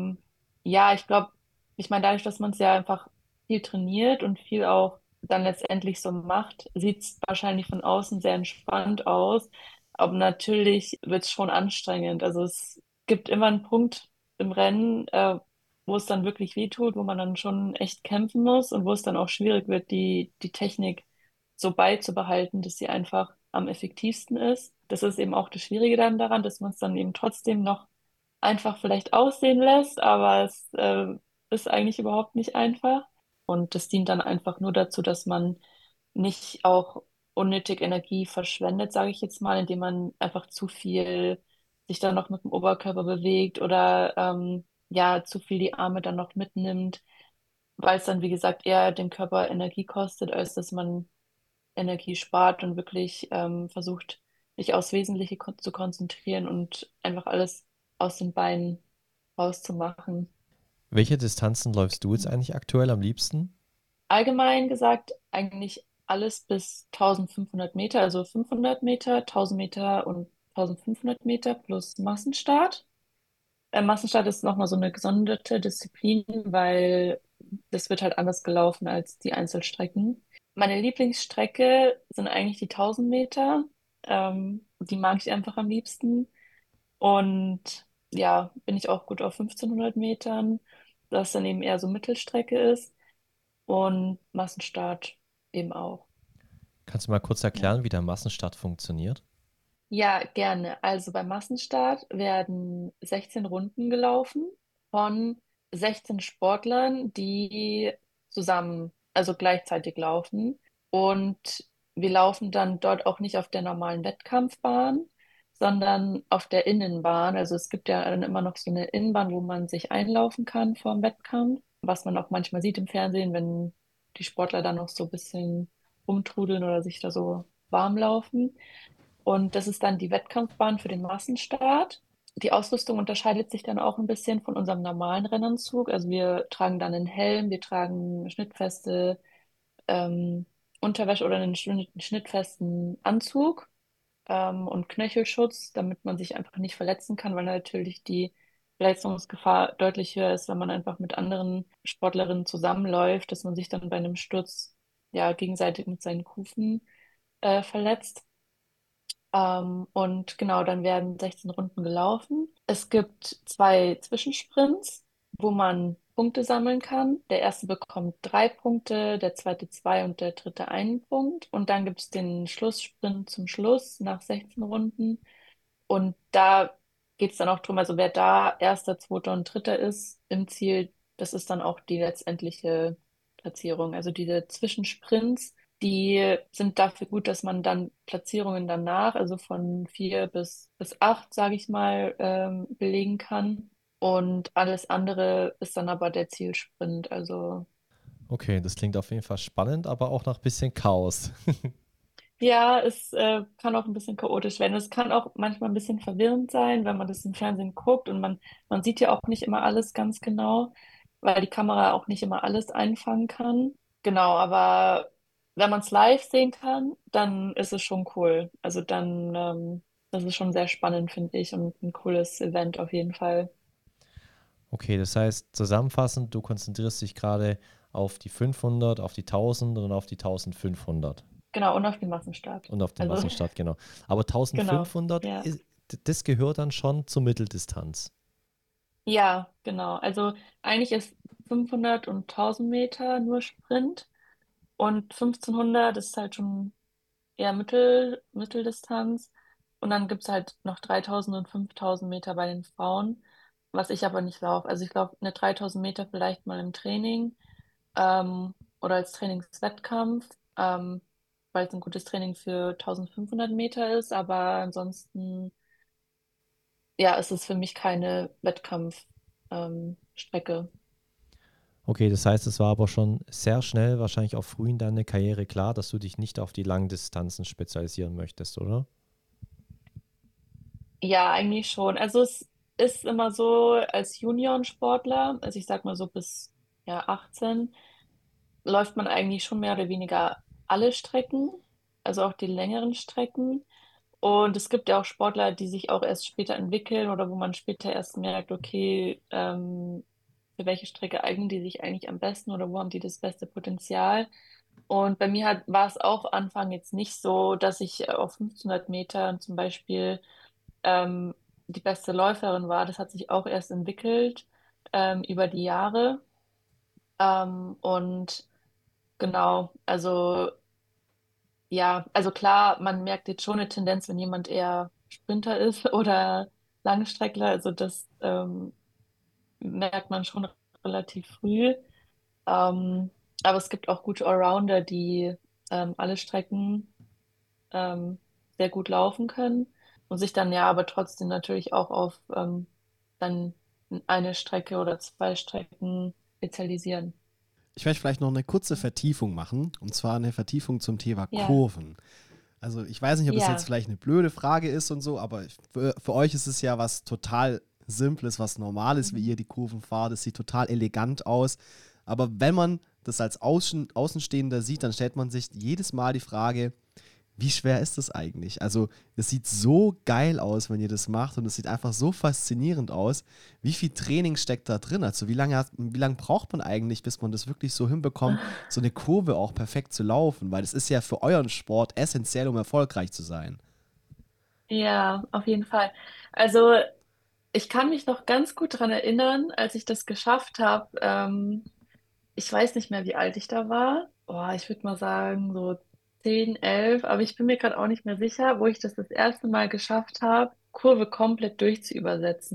ja, ich glaube, ich meine, dadurch, dass man es ja einfach viel trainiert und viel auch dann letztendlich so macht, sieht es wahrscheinlich von außen sehr entspannt aus. Aber natürlich wird es schon anstrengend. Also es gibt immer einen Punkt im Rennen, wo es dann wirklich weh tut, wo man dann schon echt kämpfen muss und wo es dann auch schwierig wird, die Technik so beizubehalten, dass sie einfach am effektivsten ist. Das ist eben auch das Schwierige dann daran, dass man es dann eben trotzdem noch einfach vielleicht aussehen lässt, aber es ist eigentlich überhaupt nicht einfach. Und das dient dann einfach nur dazu, dass man nicht auch unnötig Energie verschwendet, sage ich jetzt mal, indem man einfach zu viel sich dann noch mit dem Oberkörper bewegt oder ja, zu viel die Arme dann noch mitnimmt, weil es dann, wie gesagt, eher den Körper Energie kostet, als dass man Energie spart und wirklich versucht, sich aufs Wesentliche zu konzentrieren und einfach alles aus den Beinen rauszumachen. Welche Distanzen läufst du jetzt eigentlich aktuell am liebsten? Allgemein gesagt, eigentlich alles bis 1500 Meter, also 500 Meter, 1000 Meter und 1500 Meter plus Massenstart. Massenstart ist nochmal so eine gesonderte Disziplin, weil das wird halt anders gelaufen als die Einzelstrecken. Meine Lieblingsstrecke sind eigentlich die 1000 Meter. Die mag ich einfach am liebsten. Und ja, bin ich auch gut auf 1500 Metern, das dann eben eher so Mittelstrecke ist. Und Massenstart eben auch. Kannst du mal kurz Ja. erklären, wie der Massenstart funktioniert? Ja, gerne. Also beim Massenstart werden 16 Runden gelaufen. von 16 Sportlern, die zusammen, also gleichzeitig laufen. Und wir laufen dann dort auch nicht auf der normalen Wettkampfbahn, sondern auf der Innenbahn. Also es gibt ja dann immer noch so eine Innenbahn, wo man sich einlaufen kann vor dem Wettkampf, was man auch manchmal sieht im Fernsehen, wenn die Sportler dann noch so ein bisschen rumtrudeln oder sich da so warm laufen. Und das ist dann die Wettkampfbahn für den Massenstart. Die Ausrüstung unterscheidet sich dann auch ein bisschen von unserem normalen Rennanzug. Also wir tragen dann einen Helm, wir tragen schnittfeste Unterwäsche oder einen schnittfesten Anzug und Knöchelschutz, damit man sich einfach nicht verletzen kann, weil natürlich die Verletzungsgefahr deutlich höher ist, wenn man einfach mit anderen Sportlerinnen zusammenläuft, dass man sich dann bei einem Sturz ja gegenseitig mit seinen Kufen verletzt. Und genau, dann werden 16 Runden gelaufen. Es gibt 2 Zwischensprints, wo man Punkte sammeln kann. Der erste bekommt 3 Punkte, der zweite 2 und der dritte 1 Punkt. Und dann gibt es den Schlusssprint zum Schluss nach 16 Runden. Und da geht es dann auch drum, also wer da erster, zweiter und dritter ist im Ziel, das ist dann auch die letztendliche Platzierung. Also diese Zwischensprints, die sind dafür gut, dass man dann Platzierungen danach, also von 4 bis 8, sage ich mal, belegen kann. Und alles andere ist dann aber der Zielsprint. Also Okay, das klingt auf jeden Fall spannend, aber auch nach ein bisschen Chaos. ja, es kann auch ein bisschen chaotisch werden. Es kann auch manchmal ein bisschen verwirrend sein, wenn man das im Fernsehen guckt und man sieht ja auch nicht immer alles ganz genau, weil die Kamera auch nicht immer alles einfangen kann. Genau, aber wenn man es live sehen kann, dann ist es schon cool. Also dann, das ist schon sehr spannend, finde ich, und ein cooles Event auf jeden Fall. Okay, das heißt zusammenfassend, du konzentrierst dich gerade auf die 500, auf die 1000 und auf die 1500 Genau, und auf den Massenstart. und auf den Also, Massenstart, genau. Aber genau, 1500, ja. das gehört dann schon zur Mitteldistanz. Ja, genau. Also eigentlich ist 500 und 1000 Meter nur Sprint. Und 1500 ist halt schon eher Mitteldistanz. Und dann gibt es halt noch 3000 und 5000 Meter bei den Frauen, was ich aber nicht laufe. Also ich laufe eine 3000 Meter vielleicht mal im Training oder als Trainingswettkampf, weil es ein gutes Training für 1500 Meter ist. Aber ansonsten, ja, ist es für mich keine Wettkampfstrecke. Strecke. Okay, das heißt, es war aber schon sehr schnell, wahrscheinlich auch früh in deiner Karriere klar, dass du dich nicht auf die langen Distanzen spezialisieren möchtest, oder? Ja, eigentlich schon. Also es ist immer so, als Juniorensportler, also ich sag mal so bis ja, 18, läuft man eigentlich schon mehr oder weniger alle Strecken, also auch die längeren Strecken. Und es gibt ja auch Sportler, die sich auch erst später entwickeln oder wo man später erst merkt, okay, für welche Strecke eignen die sich eigentlich am besten oder wo haben die das beste Potenzial. Und bei mir war es auch Anfang jetzt nicht so, dass ich auf 1500 Metern zum Beispiel ähm, die beste Läuferin war. Das hat sich auch erst entwickelt über die Jahre. Und genau, also ja, also klar, man merkt jetzt schon eine Tendenz, wenn jemand eher Sprinter ist oder Langstreckler. Also das merkt man schon relativ früh. Aber es gibt auch gute Allrounder, die alle Strecken ähm, sehr gut laufen können und sich dann ja aber trotzdem natürlich auch auf dann eine Strecke oder 2 Strecken spezialisieren. Ich möchte vielleicht noch eine kurze Vertiefung machen, und zwar eine Vertiefung zum Thema Ja, Kurven. Also ich weiß nicht, ob es jetzt ja, vielleicht eine blöde Frage ist und so, aber für euch ist es ja was total Simples, was Normales, wie mhm. ihr die Kurven fahrt. Es sieht total elegant aus. Aber wenn man das als Außenstehender sieht, dann stellt man sich jedes Mal die Frage, wie schwer ist das eigentlich? Also, es sieht so geil aus, wenn ihr das macht und es sieht einfach so faszinierend aus. Wie viel Training steckt da drin? Also, wie lange braucht man eigentlich, bis man das wirklich so hinbekommt, so eine Kurve auch perfekt zu laufen? Weil das ist ja für euren Sport essentiell, um erfolgreich zu sein. Ja, auf jeden Fall. Also ich kann mich noch ganz gut daran erinnern, als ich das geschafft habe. Ich weiß nicht mehr, wie alt ich da war. Oh, ich würde mal sagen, so 10, 11, aber ich bin mir gerade auch nicht mehr sicher, wo ich das erste Mal geschafft habe, Kurve komplett durchzuübersetzen.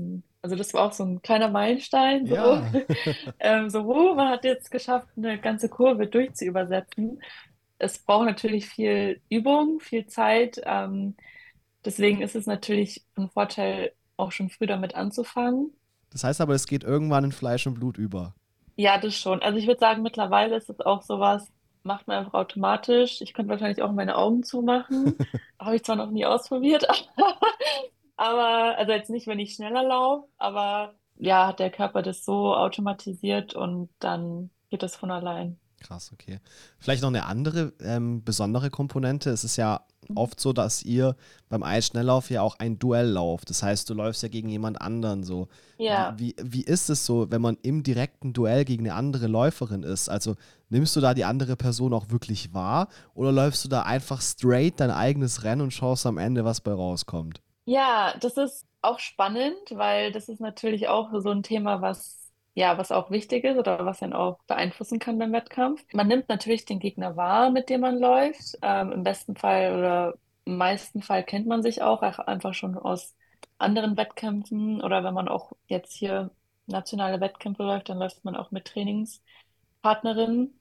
Also das war auch so ein kleiner Meilenstein, so, Ja. man hat jetzt geschafft, eine ganze Kurve durchzuübersetzen. Es braucht natürlich viel Übung, viel Zeit. Deswegen ist es natürlich ein Vorteil, auch schon früh damit anzufangen. Das heißt aber, es geht irgendwann in Fleisch und Blut über. Ja, das schon. Also ich würde sagen, mittlerweile ist es auch sowas, macht man einfach automatisch. Ich könnte wahrscheinlich auch meine Augen zumachen. Habe ich zwar noch nie ausprobiert, aber also jetzt nicht, wenn ich schneller laufe, aber ja, hat der Körper das so automatisiert und dann geht das von allein. Krass, okay. Vielleicht noch eine andere besondere Komponente. Es ist ja oft so, dass ihr beim Eisschnelllauf ja auch ein Duell lauft. Das heißt, du läufst ja gegen jemand anderen so. Ja. Wie ist es so, wenn man im direkten Duell gegen eine andere Läuferin ist? Also nimmst du da die andere Person auch wirklich wahr oder läufst du da einfach straight dein eigenes Rennen und schaust am Ende, was bei rauskommt? Ja, das ist auch spannend, weil das ist natürlich auch so ein Thema, was auch wichtig ist oder was einen auch beeinflussen kann beim Wettkampf. Man nimmt natürlich den Gegner wahr, mit dem man läuft. Im besten Fall oder im meisten Fall kennt man sich auch einfach schon aus anderen Wettkämpfen oder wenn man auch jetzt hier nationale Wettkämpfe läuft, dann läuft man auch mit Trainingspartnerinnen.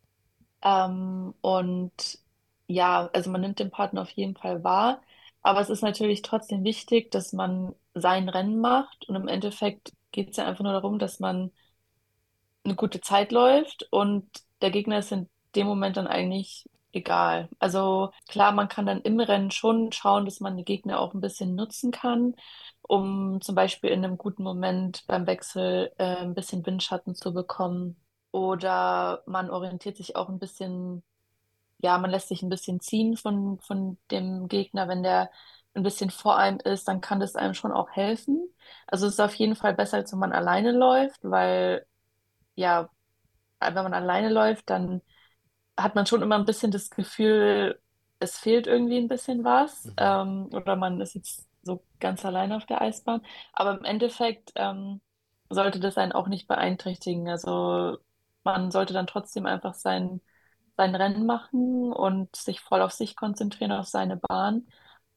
Und ja, also man nimmt den Partner auf jeden Fall wahr. Aber es ist natürlich trotzdem wichtig, dass man sein Rennen macht. Und im Endeffekt geht es ja einfach nur darum, dass man eine gute Zeit läuft und der Gegner ist in dem Moment dann eigentlich egal. Also klar, man kann dann im Rennen schon schauen, dass man die Gegner auch ein bisschen nutzen kann, um zum Beispiel in einem guten Moment beim Wechsel ein bisschen Windschatten zu bekommen. Oder man orientiert sich auch ein bisschen, ja, man lässt sich ein bisschen ziehen von dem Gegner. Wenn der ein bisschen vor einem ist, dann kann das einem schon auch helfen. Also es ist auf jeden Fall besser, als wenn man alleine läuft, weil ja, wenn man alleine läuft, dann hat man schon immer ein bisschen das Gefühl, es fehlt irgendwie ein bisschen was, Mhm. oder man ist jetzt so ganz alleine auf der Eisbahn. Aber im Endeffekt sollte das einen auch nicht beeinträchtigen. Also man sollte dann trotzdem einfach sein Rennen machen und sich voll auf sich konzentrieren, auf seine Bahn.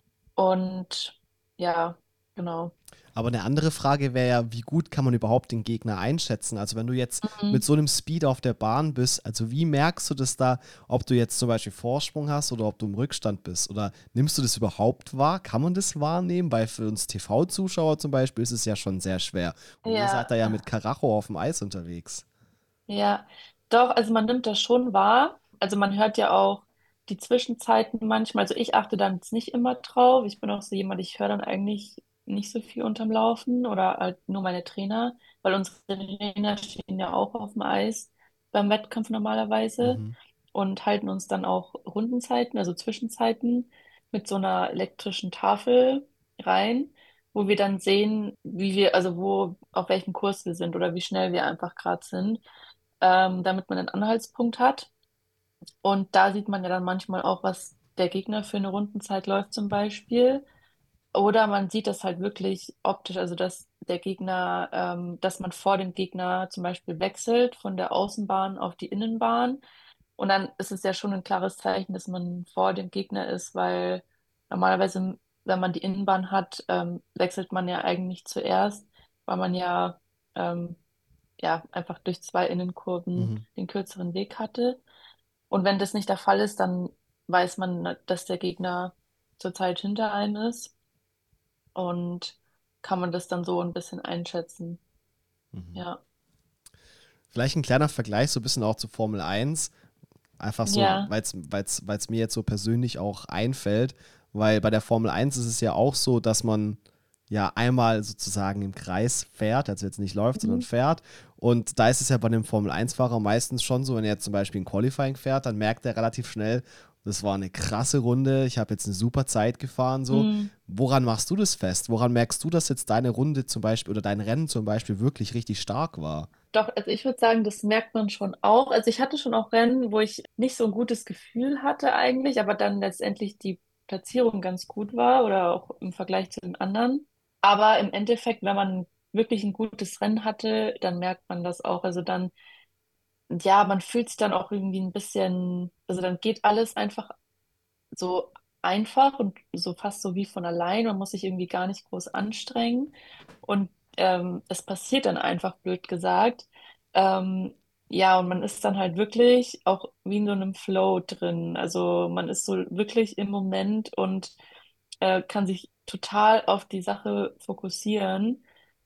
Und ja, genau. Aber eine andere Frage wäre ja, wie gut kann man überhaupt den Gegner einschätzen? Also wenn du jetzt mit Mhm. so einem Speed auf der Bahn bist, also wie merkst du das da, ob du jetzt zum Beispiel Vorsprung hast oder ob du im Rückstand bist? Oder nimmst du das überhaupt wahr? Kann man das wahrnehmen? Weil für uns TV-Zuschauer zum Beispiel ist es ja schon sehr schwer. Und ihr seid Ja, da ja mit Karacho auf dem Eis unterwegs. ja, doch, also man nimmt das schon wahr. Also man hört ja auch die Zwischenzeiten manchmal. Also ich achte dann jetzt nicht immer drauf. Ich bin auch so jemand, ich höre dann eigentlich nicht so viel unterm Laufen oder halt nur meine Trainer, weil unsere Trainer stehen ja auch auf dem Eis beim Wettkampf normalerweise Mhm. und halten uns dann auch Rundenzeiten, also Zwischenzeiten mit so einer elektrischen Tafel rein, wo wir dann sehen, also auf welchem Kurs wir sind oder wie schnell wir einfach gerade sind, damit man einen Anhaltspunkt hat. Und da sieht man ja dann manchmal auch, was der Gegner für eine Rundenzeit läuft zum Beispiel. Oder man sieht das halt wirklich optisch, also dass der Gegner, dass man vor dem Gegner zum Beispiel wechselt von der Außenbahn auf die Innenbahn. Und dann ist es ja schon ein klares Zeichen, dass man vor dem Gegner ist, weil normalerweise, wenn man die Innenbahn hat, wechselt man ja eigentlich zuerst, weil man ähm, ja, einfach durch zwei Innenkurven Mhm. den kürzeren Weg hatte. Und wenn das nicht der Fall ist, dann weiß man, dass der Gegner zurzeit hinter einem ist und kann man das dann so ein bisschen einschätzen. Mhm. Ja. Vielleicht ein kleiner Vergleich so ein bisschen auch zu Formel Eins. Einfach so, Ja. weil's mir jetzt so persönlich auch einfällt, weil bei der Formel Eins ist es ja auch so, dass man ja einmal sozusagen im Kreis fährt, also jetzt nicht läuft, sondern Mhm. fährt. Und da ist es ja bei einem Formel Eins Fahrer meistens schon so, wenn er jetzt zum Beispiel ein Qualifying fährt, dann merkt er relativ schnell, das war eine krasse Runde, ich habe jetzt eine super Zeit gefahren, so. Mhm. Woran machst du das fest? Woran merkst du, dass jetzt deine Runde zum Beispiel oder dein Rennen zum Beispiel wirklich richtig stark war? Doch, also ich würde sagen, das merkt man schon auch. Also ich hatte schon auch Rennen, wo ich nicht so ein gutes Gefühl hatte eigentlich, aber dann letztendlich die Platzierung ganz gut war oder auch im Vergleich zu den anderen. Aber im Endeffekt, wenn man wirklich ein gutes Rennen hatte, dann merkt man das auch. Also dann, ja, man fühlt sich dann auch irgendwie ein bisschen, also dann geht alles einfach so einfach und so fast so wie von allein. Man muss sich irgendwie gar nicht groß anstrengen. Und es passiert dann einfach, blöd gesagt. Ähm, ja, und man ist dann halt wirklich auch wie in so einem Flow drin. Also man ist so wirklich im Moment und kann sich total auf die Sache fokussieren.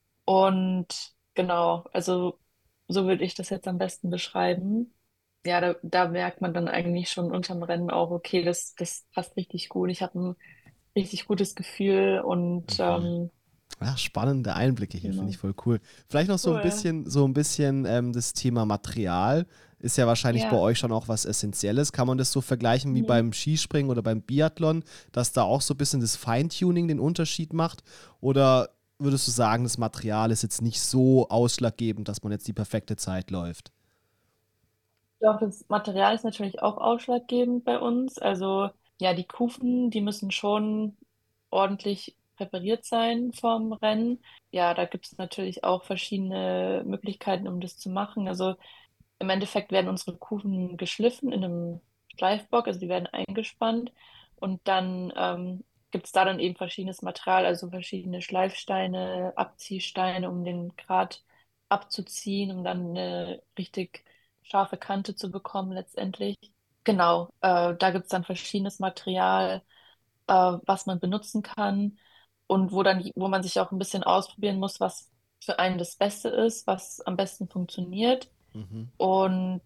Und genau, also so würde ich das jetzt am besten beschreiben. Ja, da merkt man dann eigentlich schon unterm Rennen auch, okay, das passt richtig gut. Ich habe ein richtig gutes Gefühl und Ja, spannende Einblicke hier, finde ich genau. voll cool. Vielleicht noch Cool. so ein bisschen das Thema Material ist ja wahrscheinlich bei Ja. euch schon auch was Essentielles. Kann man das so vergleichen wie Mhm. beim Skispringen oder beim Biathlon, dass da auch so ein bisschen das Feintuning den Unterschied macht? Oder würdest du sagen, das Material ist jetzt nicht so ausschlaggebend, dass man jetzt die perfekte Zeit läuft? Doch, das Material ist natürlich auch ausschlaggebend bei uns. Also ja, die Kufen, die müssen schon ordentlich präpariert sein vorm Rennen. Ja, da gibt es natürlich auch verschiedene Möglichkeiten, um das zu machen. Also im Endeffekt werden unsere Kufen geschliffen in einem Schleifbock, also die werden eingespannt und dann gibt es da dann eben verschiedenes Material, also verschiedene Schleifsteine, Abziehsteine, um den Grat abzuziehen, um dann eine richtig scharfe Kante zu bekommen letztendlich. Genau, da gibt es dann verschiedenes Material, was man benutzen kann und wo man sich auch ein bisschen ausprobieren muss, was für einen das Beste ist, was am besten funktioniert. Mhm. Und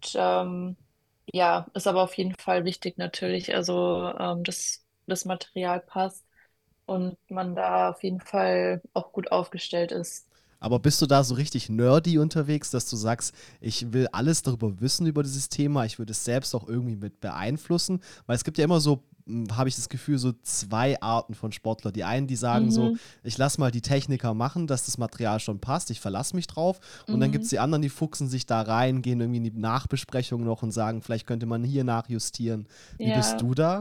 ja, ist aber auf jeden Fall wichtig natürlich, also dass das Material passt und man da auf jeden Fall auch gut aufgestellt ist. Aber bist du da so richtig nerdy unterwegs, dass du sagst, ich will alles darüber wissen über dieses Thema, ich würde es selbst auch irgendwie mit beeinflussen? Weil es gibt ja immer so, habe ich das Gefühl, so zwei Arten von Sportler. Die einen, die sagen so, Mhm, ich lasse mal die Techniker machen, dass das Material schon passt, ich verlasse mich drauf. Und dann gibt es mhm. die anderen, die fuchsen sich da rein, gehen irgendwie in die Nachbesprechung noch und sagen, vielleicht könnte man hier nachjustieren. Wie bist Ja. du da?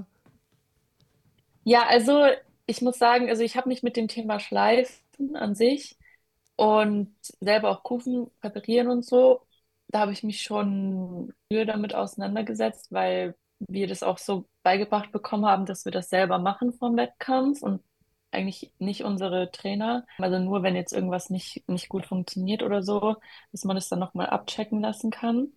Ja, also ich muss sagen, also ich habe mich mit dem Thema Schleifen an sich und selber auch Kufen präparieren und so, da habe ich mich schon früher damit auseinandergesetzt, weil wir das auch so beigebracht bekommen haben, dass wir das selber machen vom Wettkampf und eigentlich nicht unsere Trainer. Also nur wenn jetzt irgendwas nicht gut funktioniert oder so, dass man es dann nochmal abchecken lassen kann.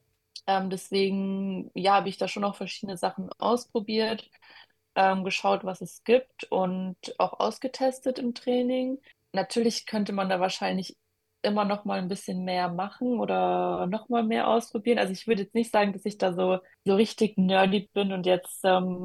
Deswegen, ja, habe ich da schon auch verschiedene Sachen ausprobiert, geschaut, was es gibt und auch ausgetestet im Training. Natürlich könnte man da wahrscheinlich immer noch mal ein bisschen mehr machen oder noch mal mehr ausprobieren. Also ich würde jetzt nicht sagen, dass ich da so richtig nerdy bin und jetzt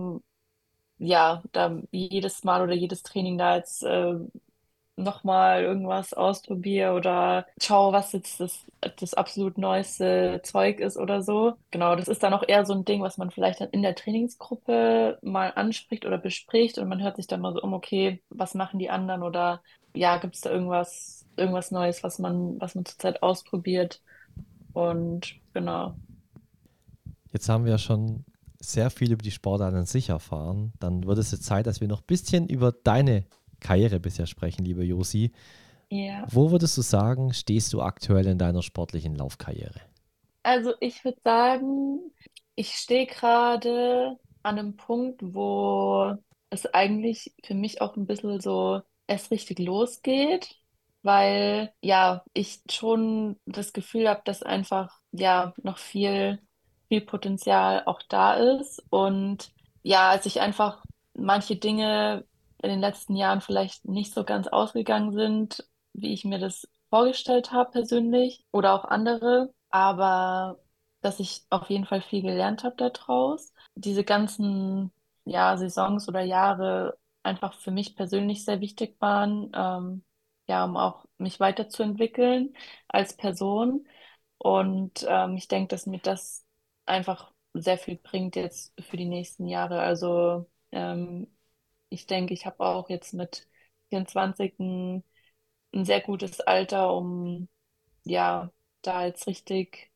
ja, da jedes Mal oder jedes Training da jetzt nochmal irgendwas ausprobiere oder schaue, was jetzt das absolut neueste Zeug ist oder so. Genau, das ist dann auch eher so ein Ding, was man vielleicht dann in der Trainingsgruppe mal anspricht oder bespricht und man hört sich dann mal so um, okay, was machen die anderen oder ja, gibt es da irgendwas Neues, was man zurzeit ausprobiert und genau. Jetzt haben wir ja schon sehr viel über die Sportart an sich erfahren. Dann wird es jetzt Zeit, dass wir noch ein bisschen über deine Karriere bisher sprechen, liebe Josi. Ja, Wo würdest du sagen, stehst du aktuell in deiner sportlichen Laufkarriere? also ich würde sagen, ich stehe gerade an einem Punkt, wo es eigentlich für mich auch ein bisschen so erst richtig losgeht, weil ja, ich schon das Gefühl habe, dass einfach ja noch viel Potenzial auch da ist und ja, als ich einfach manche Dinge in den letzten Jahren vielleicht nicht so ganz ausgegangen sind, wie ich mir das vorgestellt habe persönlich oder auch andere, aber dass ich auf jeden Fall viel gelernt habe daraus. Diese ganzen ja, Saisons oder Jahre einfach für mich persönlich sehr wichtig waren, ja, um auch mich weiterzuentwickeln als Person. Und ich denke, dass mir das einfach sehr viel bringt jetzt für die nächsten Jahre. Also ich denke, ich habe auch jetzt mit 24 ein sehr gutes Alter, um ja, da jetzt richtig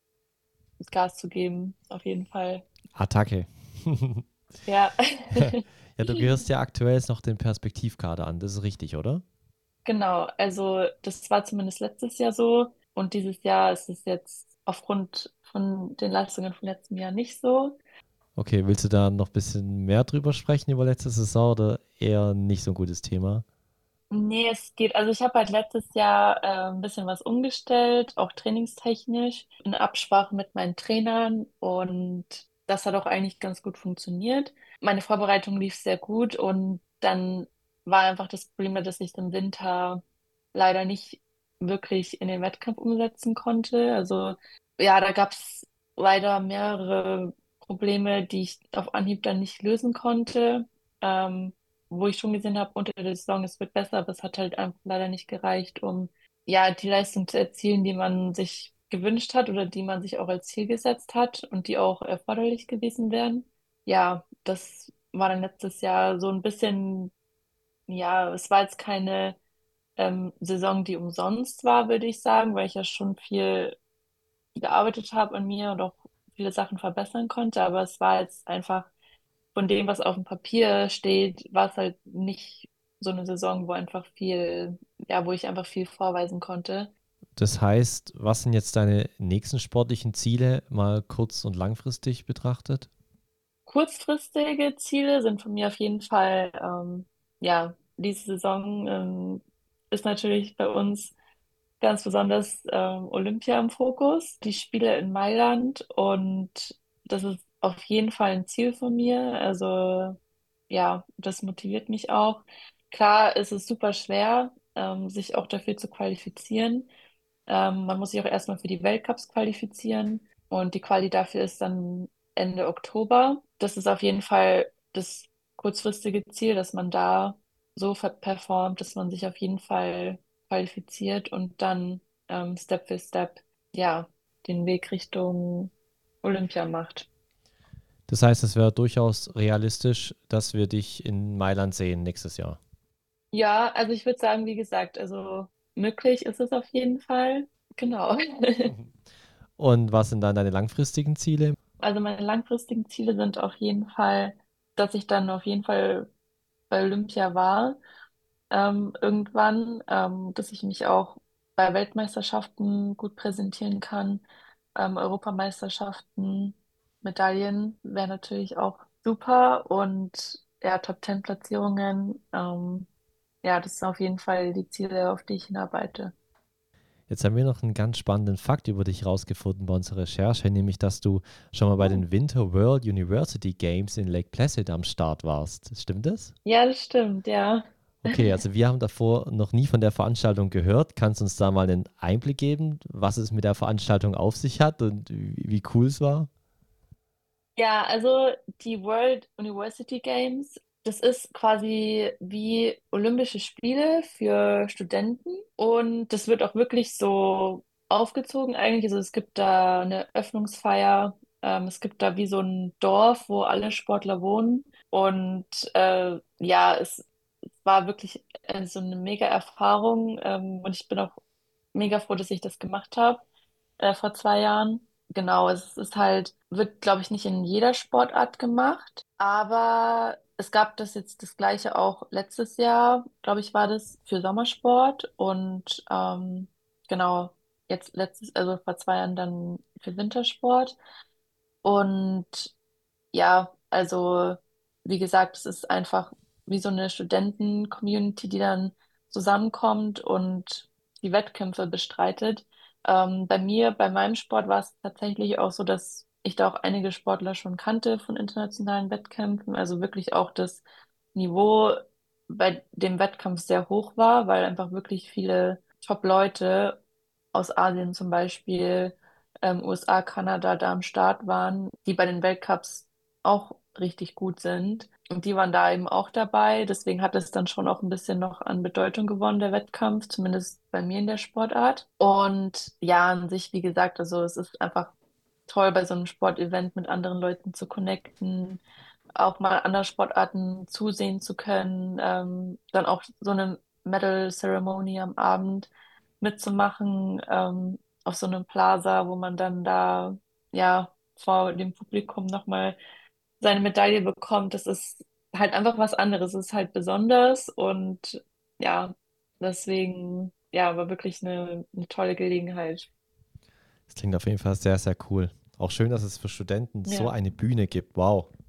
Gas zu geben, auf jeden Fall. Attacke. Ja, Ja, du gehörst ja aktuell jetzt noch den Perspektivkader an, das ist richtig, oder? genau. Also das war zumindest letztes Jahr so und dieses Jahr ist es jetzt aufgrund von den Leistungen vom letzten Jahr nicht so. Okay, willst du da noch ein bisschen mehr drüber sprechen über letzte Saison oder eher nicht so ein gutes Thema? Nee, es geht. Also ich habe halt letztes Jahr ein bisschen was umgestellt, auch trainingstechnisch, in Absprache mit meinen Trainern und das hat auch eigentlich ganz gut funktioniert. Meine Vorbereitung lief sehr gut und dann war einfach das Problem, dass ich im Winter leider nicht wirklich in den Wettkampf umsetzen konnte. Also ja, da gab es leider mehrere Probleme, die ich auf Anhieb dann nicht lösen konnte. Wo ich schon gesehen habe, unter der Saison, es wird besser, aber es hat halt einfach leider nicht gereicht, um ja die Leistung zu erzielen, die man sich gewünscht hat oder die man sich auch als Ziel gesetzt hat und die auch erforderlich gewesen wären. Ja, das war dann letztes Jahr so ein bisschen, ja, es war jetzt keine Saison, die umsonst war, würde ich sagen, weil ich ja schon viel gearbeitet habe an mir und auch viele Sachen verbessern konnte, aber es war jetzt einfach von dem, was auf dem Papier steht, war es halt nicht so eine Saison, wo einfach viel, ja, wo ich einfach viel vorweisen konnte. Das heißt, was sind jetzt deine nächsten sportlichen Ziele, mal kurz- und langfristig betrachtet? Kurzfristige Ziele sind von mir auf jeden Fall, ja, diese Saison ist natürlich bei uns ganz besonders Olympia im Fokus, die Spiele in Mailand und das ist auf jeden Fall ein Ziel von mir. Also ja, das motiviert mich auch. Klar, ist es super schwer, sich auch dafür zu qualifizieren. Man muss sich auch erstmal für die Weltcups qualifizieren und die Quali dafür ist dann Ende Oktober. Das ist auf jeden Fall das kurzfristige Ziel, dass man da so performt, dass man sich auf jeden Fall qualifiziert und dann Step für Step, ja, den Weg Richtung Olympia macht. Das heißt, es wäre durchaus realistisch, dass wir dich in Mailand sehen nächstes Jahr. Ja, also ich würde sagen, wie gesagt, also möglich ist es auf jeden Fall. Genau. Und was sind dann deine langfristigen Ziele? Also meine langfristigen Ziele sind auf jeden Fall, dass ich dann auf jeden Fall bei Olympia war, irgendwann, dass ich mich auch bei Weltmeisterschaften gut präsentieren kann, Europameisterschaften, Medaillen wäre natürlich auch super und ja, Top 10 Platzierungen, ja, das sind auf jeden Fall die Ziele, auf die ich hinarbeite. Jetzt haben wir noch einen ganz spannenden Fakt über dich rausgefunden bei unserer Recherche, nämlich dass du schon mal bei Oh. den Winter World University Games in Lake Placid am Start warst. Stimmt das? Ja, das stimmt, ja. Okay, also wir haben davor noch nie von der Veranstaltung gehört. Kannst du uns da mal einen Einblick geben, was es mit der Veranstaltung auf sich hat und wie cool es war? Ja, also die World University Games, das ist quasi wie Olympische Spiele für Studenten und das wird auch wirklich so aufgezogen eigentlich. Also es gibt da eine Öffnungsfeier, es gibt da wie so ein Dorf, wo alle Sportler wohnen und ja, es war wirklich so eine mega Erfahrung und ich bin auch mega froh, dass ich das gemacht habe vor 2 Jahren. Genau, es ist halt, wird, glaube ich, nicht in jeder Sportart gemacht, aber es gab das jetzt das Gleiche auch letztes Jahr, glaube ich, war das für Sommersport und genau, jetzt letztes, also vor 2 Jahren dann für Wintersport. Und ja, also wie gesagt, es ist einfach wie so eine Studenten-Community, die dann zusammenkommt und die Wettkämpfe bestreitet. Bei mir, bei meinem Sport war es tatsächlich auch so, dass ich da auch einige Sportler schon kannte von internationalen Wettkämpfen. Also wirklich auch das Niveau bei dem Wettkampf sehr hoch war, weil einfach wirklich viele Top-Leute aus Asien zum Beispiel, USA, Kanada da am Start waren, die bei den Weltcups auch richtig gut sind. Und die waren da eben auch dabei. Deswegen hat es dann schon auch ein bisschen noch an Bedeutung gewonnen, der Wettkampf, zumindest bei mir in der Sportart. Und ja, an sich, wie gesagt, also es ist einfach toll, bei so einem Sportevent mit anderen Leuten zu connecten, auch mal andere Sportarten zusehen zu können, dann auch so eine Medal Ceremony am Abend mitzumachen, auf so einem Plaza, wo man dann da ja vor dem Publikum nochmal seine Medaille bekommt. Das ist halt einfach was anderes. Es ist halt besonders und ja, deswegen ja, war wirklich eine tolle Gelegenheit. Das klingt auf jeden Fall sehr, sehr cool. Auch schön, dass es für Studenten so Ja. eine Bühne gibt. Wow.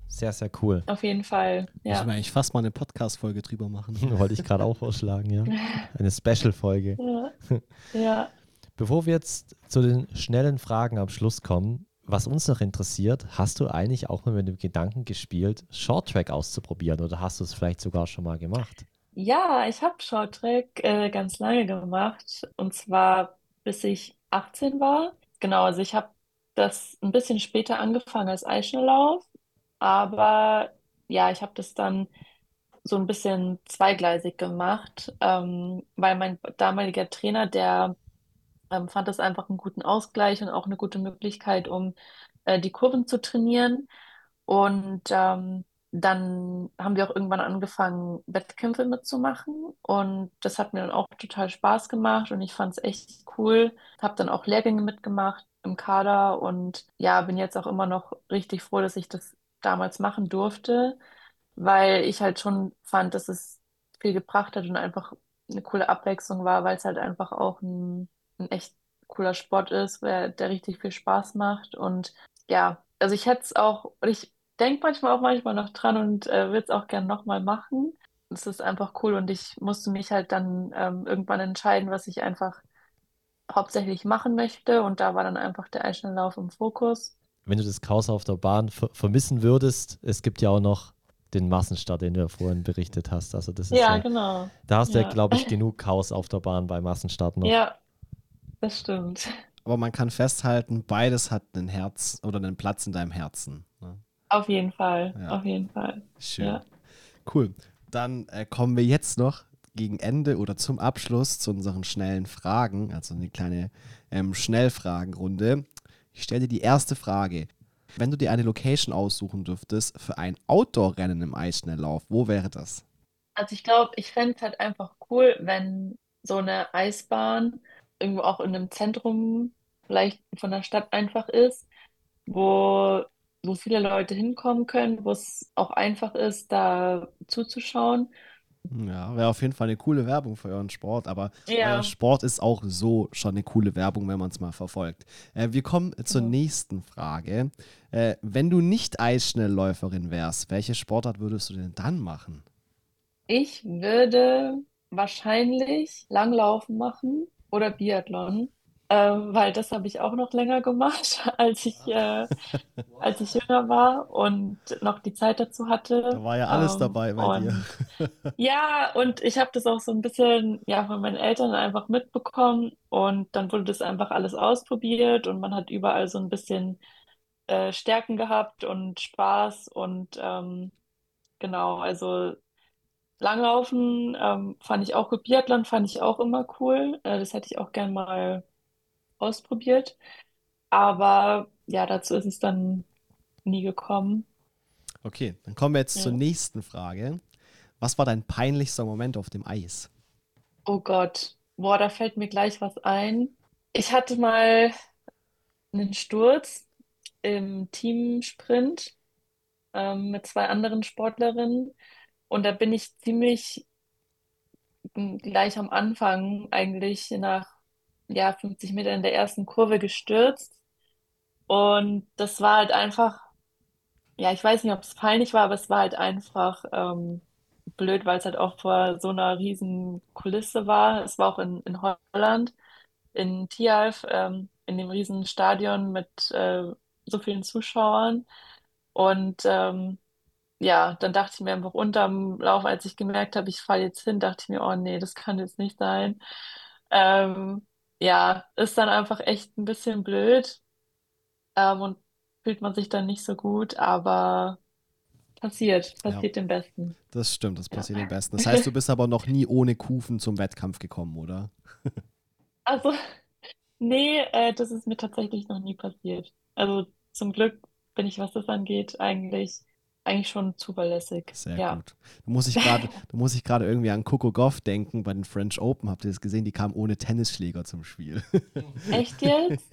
Sehr, sehr cool. Auf jeden Fall, Müssen wir ja. eigentlich fast mal eine Podcast-Folge drüber machen. Wollte ich gerade auch vorschlagen, ja. Eine Special-Folge. Ja, ja. Bevor wir jetzt zu den schnellen Fragen am Schluss kommen, was uns noch interessiert, hast du eigentlich auch mal mit dem Gedanken gespielt, Shorttrack auszuprobieren oder hast du es vielleicht sogar schon mal gemacht? Ja, ich habe Shorttrack ganz lange gemacht und zwar bis ich 18 war. Genau, also ich habe das ein bisschen später angefangen als Eisschnelllauf, aber ja, ich habe das dann so ein bisschen zweigleisig gemacht, weil mein damaliger Trainer, der fand das einfach einen guten Ausgleich und auch eine gute Möglichkeit, um die Kurven zu trainieren. Und dann haben wir auch irgendwann angefangen, Wettkämpfe mitzumachen. Und das hat mir dann auch total Spaß gemacht und ich fand es echt cool. Habe dann auch Lehrgänge mitgemacht im Kader und ja, bin jetzt auch immer noch richtig froh, dass ich das damals machen durfte, weil ich halt schon fand, dass es viel gebracht hat und einfach eine coole Abwechslung war, weil es halt einfach auch ein echt cooler Sport ist, der richtig viel Spaß macht. Und ja, also ich hätte es auch, und ich denke manchmal noch dran und will es auch gern nochmal machen. Es ist einfach cool und ich musste mich halt dann irgendwann entscheiden, was ich einfach hauptsächlich machen möchte. Und da war dann einfach der Eisschnelllauf im Fokus. Wenn du das Chaos auf der Bahn vermissen würdest, es gibt ja auch noch den Massenstart, den du ja vorhin berichtet hast. Also das ist Ja, ja, genau. da hast du ja, Ja, glaube ich, genug Chaos auf der Bahn bei Massenstart noch. ja, das stimmt. Aber man kann festhalten, beides hat ein Herz oder einen Platz in deinem Herzen. Ne? Auf jeden Fall, Ja. auf jeden Fall. Schön. Ja. Cool. Dann kommen wir jetzt noch gegen Ende oder zum Abschluss zu unseren schnellen Fragen, also eine kleine Schnellfragenrunde. Ich stelle dir die erste Frage. Wenn du dir eine Location aussuchen dürftest für ein Outdoor-Rennen im Eisschnelllauf, wo wäre das? Also ich glaube, ich fände es halt einfach cool, wenn so eine Eisbahn irgendwo auch in einem Zentrum vielleicht von der Stadt einfach ist, wo, wo viele Leute hinkommen können, wo es auch einfach ist, da zuzuschauen. Ja, wäre auf jeden Fall eine coole Werbung für euren Sport, aber euer Ja, Sport ist auch so schon eine coole Werbung, wenn man es mal verfolgt. Wir kommen zur genau. nächsten Frage. Wenn du nicht Eisschnellläuferin wärst, welche Sportart würdest du denn dann machen? Ich würde wahrscheinlich Langlaufen machen oder Biathlon, weil das habe ich auch noch länger gemacht, als ich jünger war und noch die Zeit dazu Da hatte. war ja alles dabei bei dir. Und ja, und ich habe das auch so ein bisschen ja von meinen Eltern einfach mitbekommen und dann wurde das einfach alles ausprobiert und man hat überall so ein bisschen Stärken gehabt und Spaß und genau, also Langlaufen fand ich auch gut, Biathlon fand ich auch immer cool. Das hätte ich auch gern mal ausprobiert, aber ja, dazu ist es dann nie gekommen. Okay, dann kommen wir jetzt zur Ja. nächsten Frage. Was war dein peinlichster Moment auf dem Eis? Oh Gott, boah, da fällt mir gleich was ein. Ich hatte mal einen Sturz im Teamsprint mit zwei anderen Sportlerinnen und da bin ich ziemlich gleich am Anfang eigentlich nach ja, 50 Metern in der ersten Kurve gestürzt und das war halt einfach, ja, ich weiß nicht, ob es peinlich war, aber es war halt einfach blöd, weil es halt auch vor so einer riesen Kulisse war. Es war auch in Holland, in Tialf, in dem riesen Stadion mit so vielen Zuschauern. Und ja, dann dachte ich mir einfach unterm Lauf, als ich gemerkt habe, ich falle jetzt hin, dachte ich mir, oh nee, das kann jetzt nicht sein. Ähm, ja, ist dann einfach echt ein bisschen blöd und fühlt man sich dann nicht so gut, aber Ja, passiert dem Besten. das stimmt, das Ja. passiert am besten. Das heißt, du bist aber noch nie ohne Kufen zum Wettkampf gekommen, oder? Also, nee, das ist mir tatsächlich noch nie passiert. Also zum Glück bin ich, was das angeht, eigentlich schon zuverlässig. Sehr Ja. gut. Da muss ich gerade irgendwie an Coco Gauff denken bei den French Open. Habt ihr das gesehen? Die kam ohne Tennisschläger zum Spiel. Echt jetzt?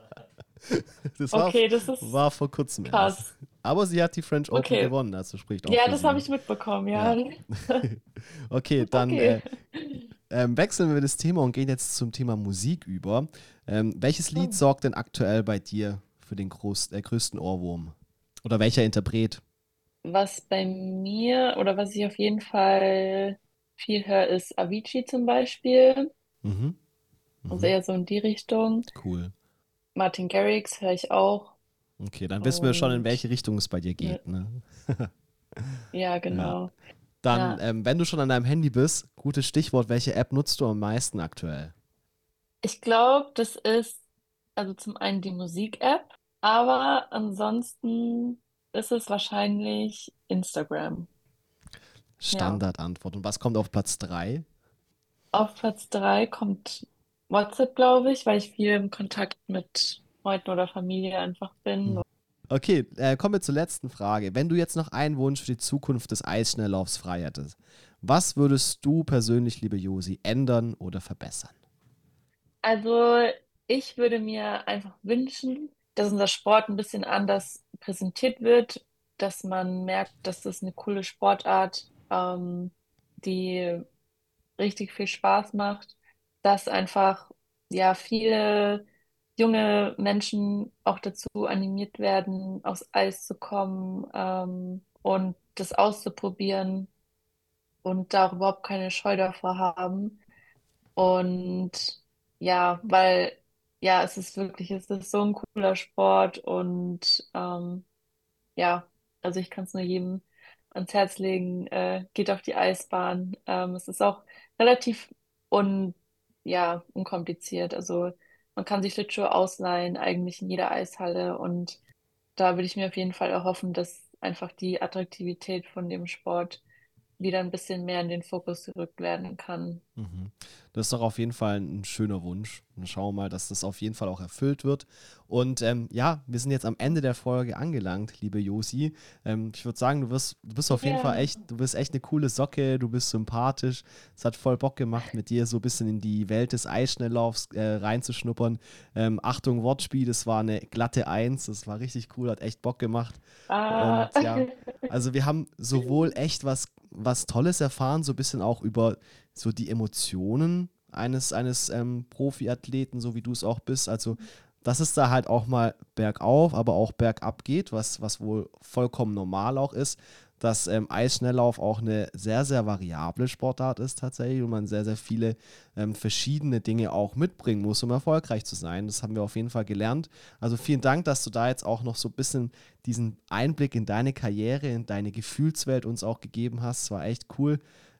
Das Okay, das ist war vor kurzem erst. krass. Aber sie hat die French Open Okay. gewonnen, also spricht auch Ja, für das habe sie. ich mitbekommen, Ja. ja. Okay, dann Okay. wechseln wir das Thema und gehen jetzt zum Thema Musik über. Welches Lied Oh. sorgt denn aktuell bei dir für den größten Ohrwurm? Oder welcher Interpret? was bei mir oder was ich auf jeden Fall viel höre, ist Avicii zum Beispiel. Mhm. Also Mhm. eher so in die Richtung. Cool. Martin Garrix höre ich auch. Okay, dann wissen wir schon, in welche Und Richtung es bei dir ne, geht, ne? ja, Ja. genau. Dann, Ja. wenn du schon an deinem Handy bist, gutes Stichwort, welche App nutzt du am meisten aktuell? Ich glaube, das ist also zum einen die Musik-App, aber ansonsten ist es wahrscheinlich Instagram. Ja. Standardantwort. Und was kommt auf Platz 3? Auf Platz 3 kommt WhatsApp, glaube ich, weil ich viel im Kontakt mit Freunden oder Familie einfach bin. Okay, kommen wir zur letzten Frage. Wenn du jetzt noch einen Wunsch für die Zukunft des Eisschnelllaufs frei hättest, was würdest du persönlich, liebe Josi, ändern oder verbessern? Also ich würde mir einfach wünschen, dass unser Sport ein bisschen anders präsentiert wird, dass man merkt, dass das eine coole Sportart, die richtig viel Spaß macht, dass einfach ja viele junge Menschen auch dazu animiert werden, aufs Eis zu kommen, und das auszuprobieren und da auch überhaupt keine Scheu davor haben. Und ja, weil ja, es ist so ein cooler Sport und ja, also ich kann es nur jedem ans Herz legen, geht auf die Eisbahn. Es ist auch relativ un, ja, unkompliziert. Also man kann sich Schlittschuhe ausleihen, eigentlich in jeder Eishalle. Und da würde ich mir auf jeden Fall erhoffen, dass einfach die Attraktivität von dem Sport wieder ein bisschen mehr in den Fokus gerückt werden kann. Mhm. Das ist doch auf jeden Fall ein schöner Wunsch. Und schauen wir mal, dass das auf jeden Fall auch erfüllt wird. Und ja, wir sind jetzt am Ende der Folge angelangt, liebe Josi. Ich würde sagen, du bist auf jeden Fall Ja. echt, du bist echt eine coole Socke, du bist sympathisch. Es hat voll Bock gemacht, mit dir so ein bisschen in die Welt des Eisschnelllaufs reinzuschnuppern. Achtung, Wortspiel, das war eine glatte Eins, das war richtig cool, hat echt Bock gemacht. Ah. Und ja, also wir haben sowohl echt was Tolles erfahren, so ein bisschen auch über so die Emotionen eines Profiathleten, so wie du es auch bist. Also, dass es da halt auch mal bergauf, aber auch bergab geht, was wohl vollkommen normal auch ist, dass Eisschnelllauf auch eine sehr, sehr variable Sportart ist tatsächlich und man sehr, sehr viele verschiedene Dinge auch mitbringen muss, um erfolgreich zu sein. Das haben wir auf jeden Fall gelernt. Also vielen Dank, dass du da jetzt auch noch so ein bisschen diesen Einblick in deine Karriere, in deine Gefühlswelt uns auch gegeben hast. Es war echt cool.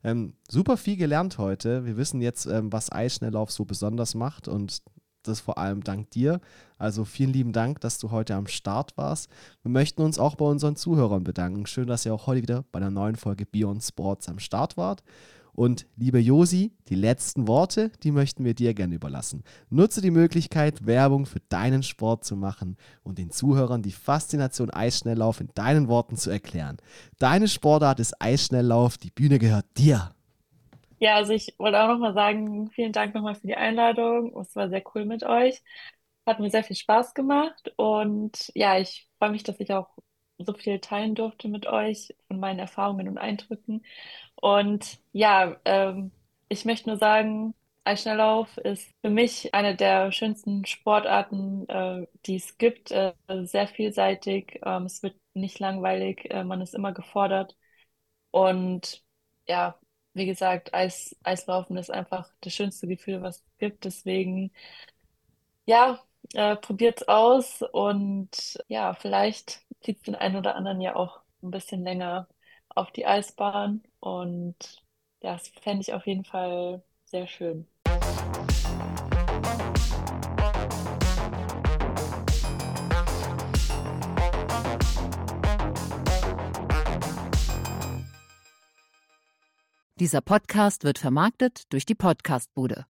Super viel gelernt heute. Wir wissen jetzt, was Eisschnelllauf so besonders macht und das vor allem dank dir. Also vielen lieben Dank, dass du heute am Start warst. Wir möchten uns auch bei unseren Zuhörern bedanken. Schön, dass ihr auch heute wieder bei einer neuen Folge Beyond Sports am Start wart. Und liebe Josi, die letzten Worte, die möchten wir dir gerne überlassen. Nutze die Möglichkeit, Werbung für deinen Sport zu machen und den Zuhörern die Faszination Eisschnelllauf in deinen Worten zu erklären. Deine Sportart ist Eisschnelllauf, die Bühne gehört dir. Ja, also ich wollte auch nochmal sagen, vielen Dank nochmal für die Einladung. Es war sehr cool mit euch. Hat mir sehr viel Spaß gemacht und ja, ich freue mich, dass ich auch so viel teilen durfte mit euch von meinen Erfahrungen und Eindrücken. Und ja, ich möchte nur sagen, Eisschnelllauf ist für mich eine der schönsten Sportarten, die es gibt. Sehr vielseitig. Es wird nicht langweilig. Man ist immer gefordert. Und ja, wie gesagt, Eislaufen ist einfach das schönste Gefühl, was es gibt. Deswegen, ja, probiert's aus und ja, vielleicht zieht es den einen oder anderen ja auch ein bisschen länger auf die Eisbahn. Und ja, das fände ich auf jeden Fall sehr schön. Dieser Podcast wird vermarktet durch die Podcastbude.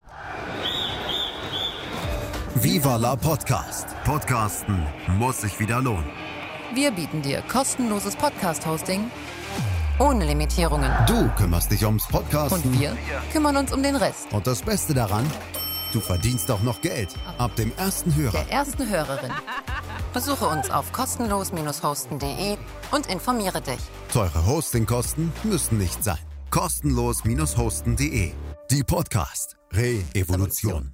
Viva la Podcast. Podcasten muss sich wieder lohnen. Wir bieten dir kostenloses Podcast-Hosting ohne Limitierungen. Du kümmerst dich ums Podcasten. Und wir kümmern uns um den Rest. Und das Beste daran, du verdienst auch noch Geld. Ab dem ersten Hörer. Der ersten Hörerin. Besuche uns auf kostenlos-hosten.de und informiere dich. Teure Hostingkosten müssen nicht sein. Kostenlos-hosten.de. Die Podcast Re-Evolution.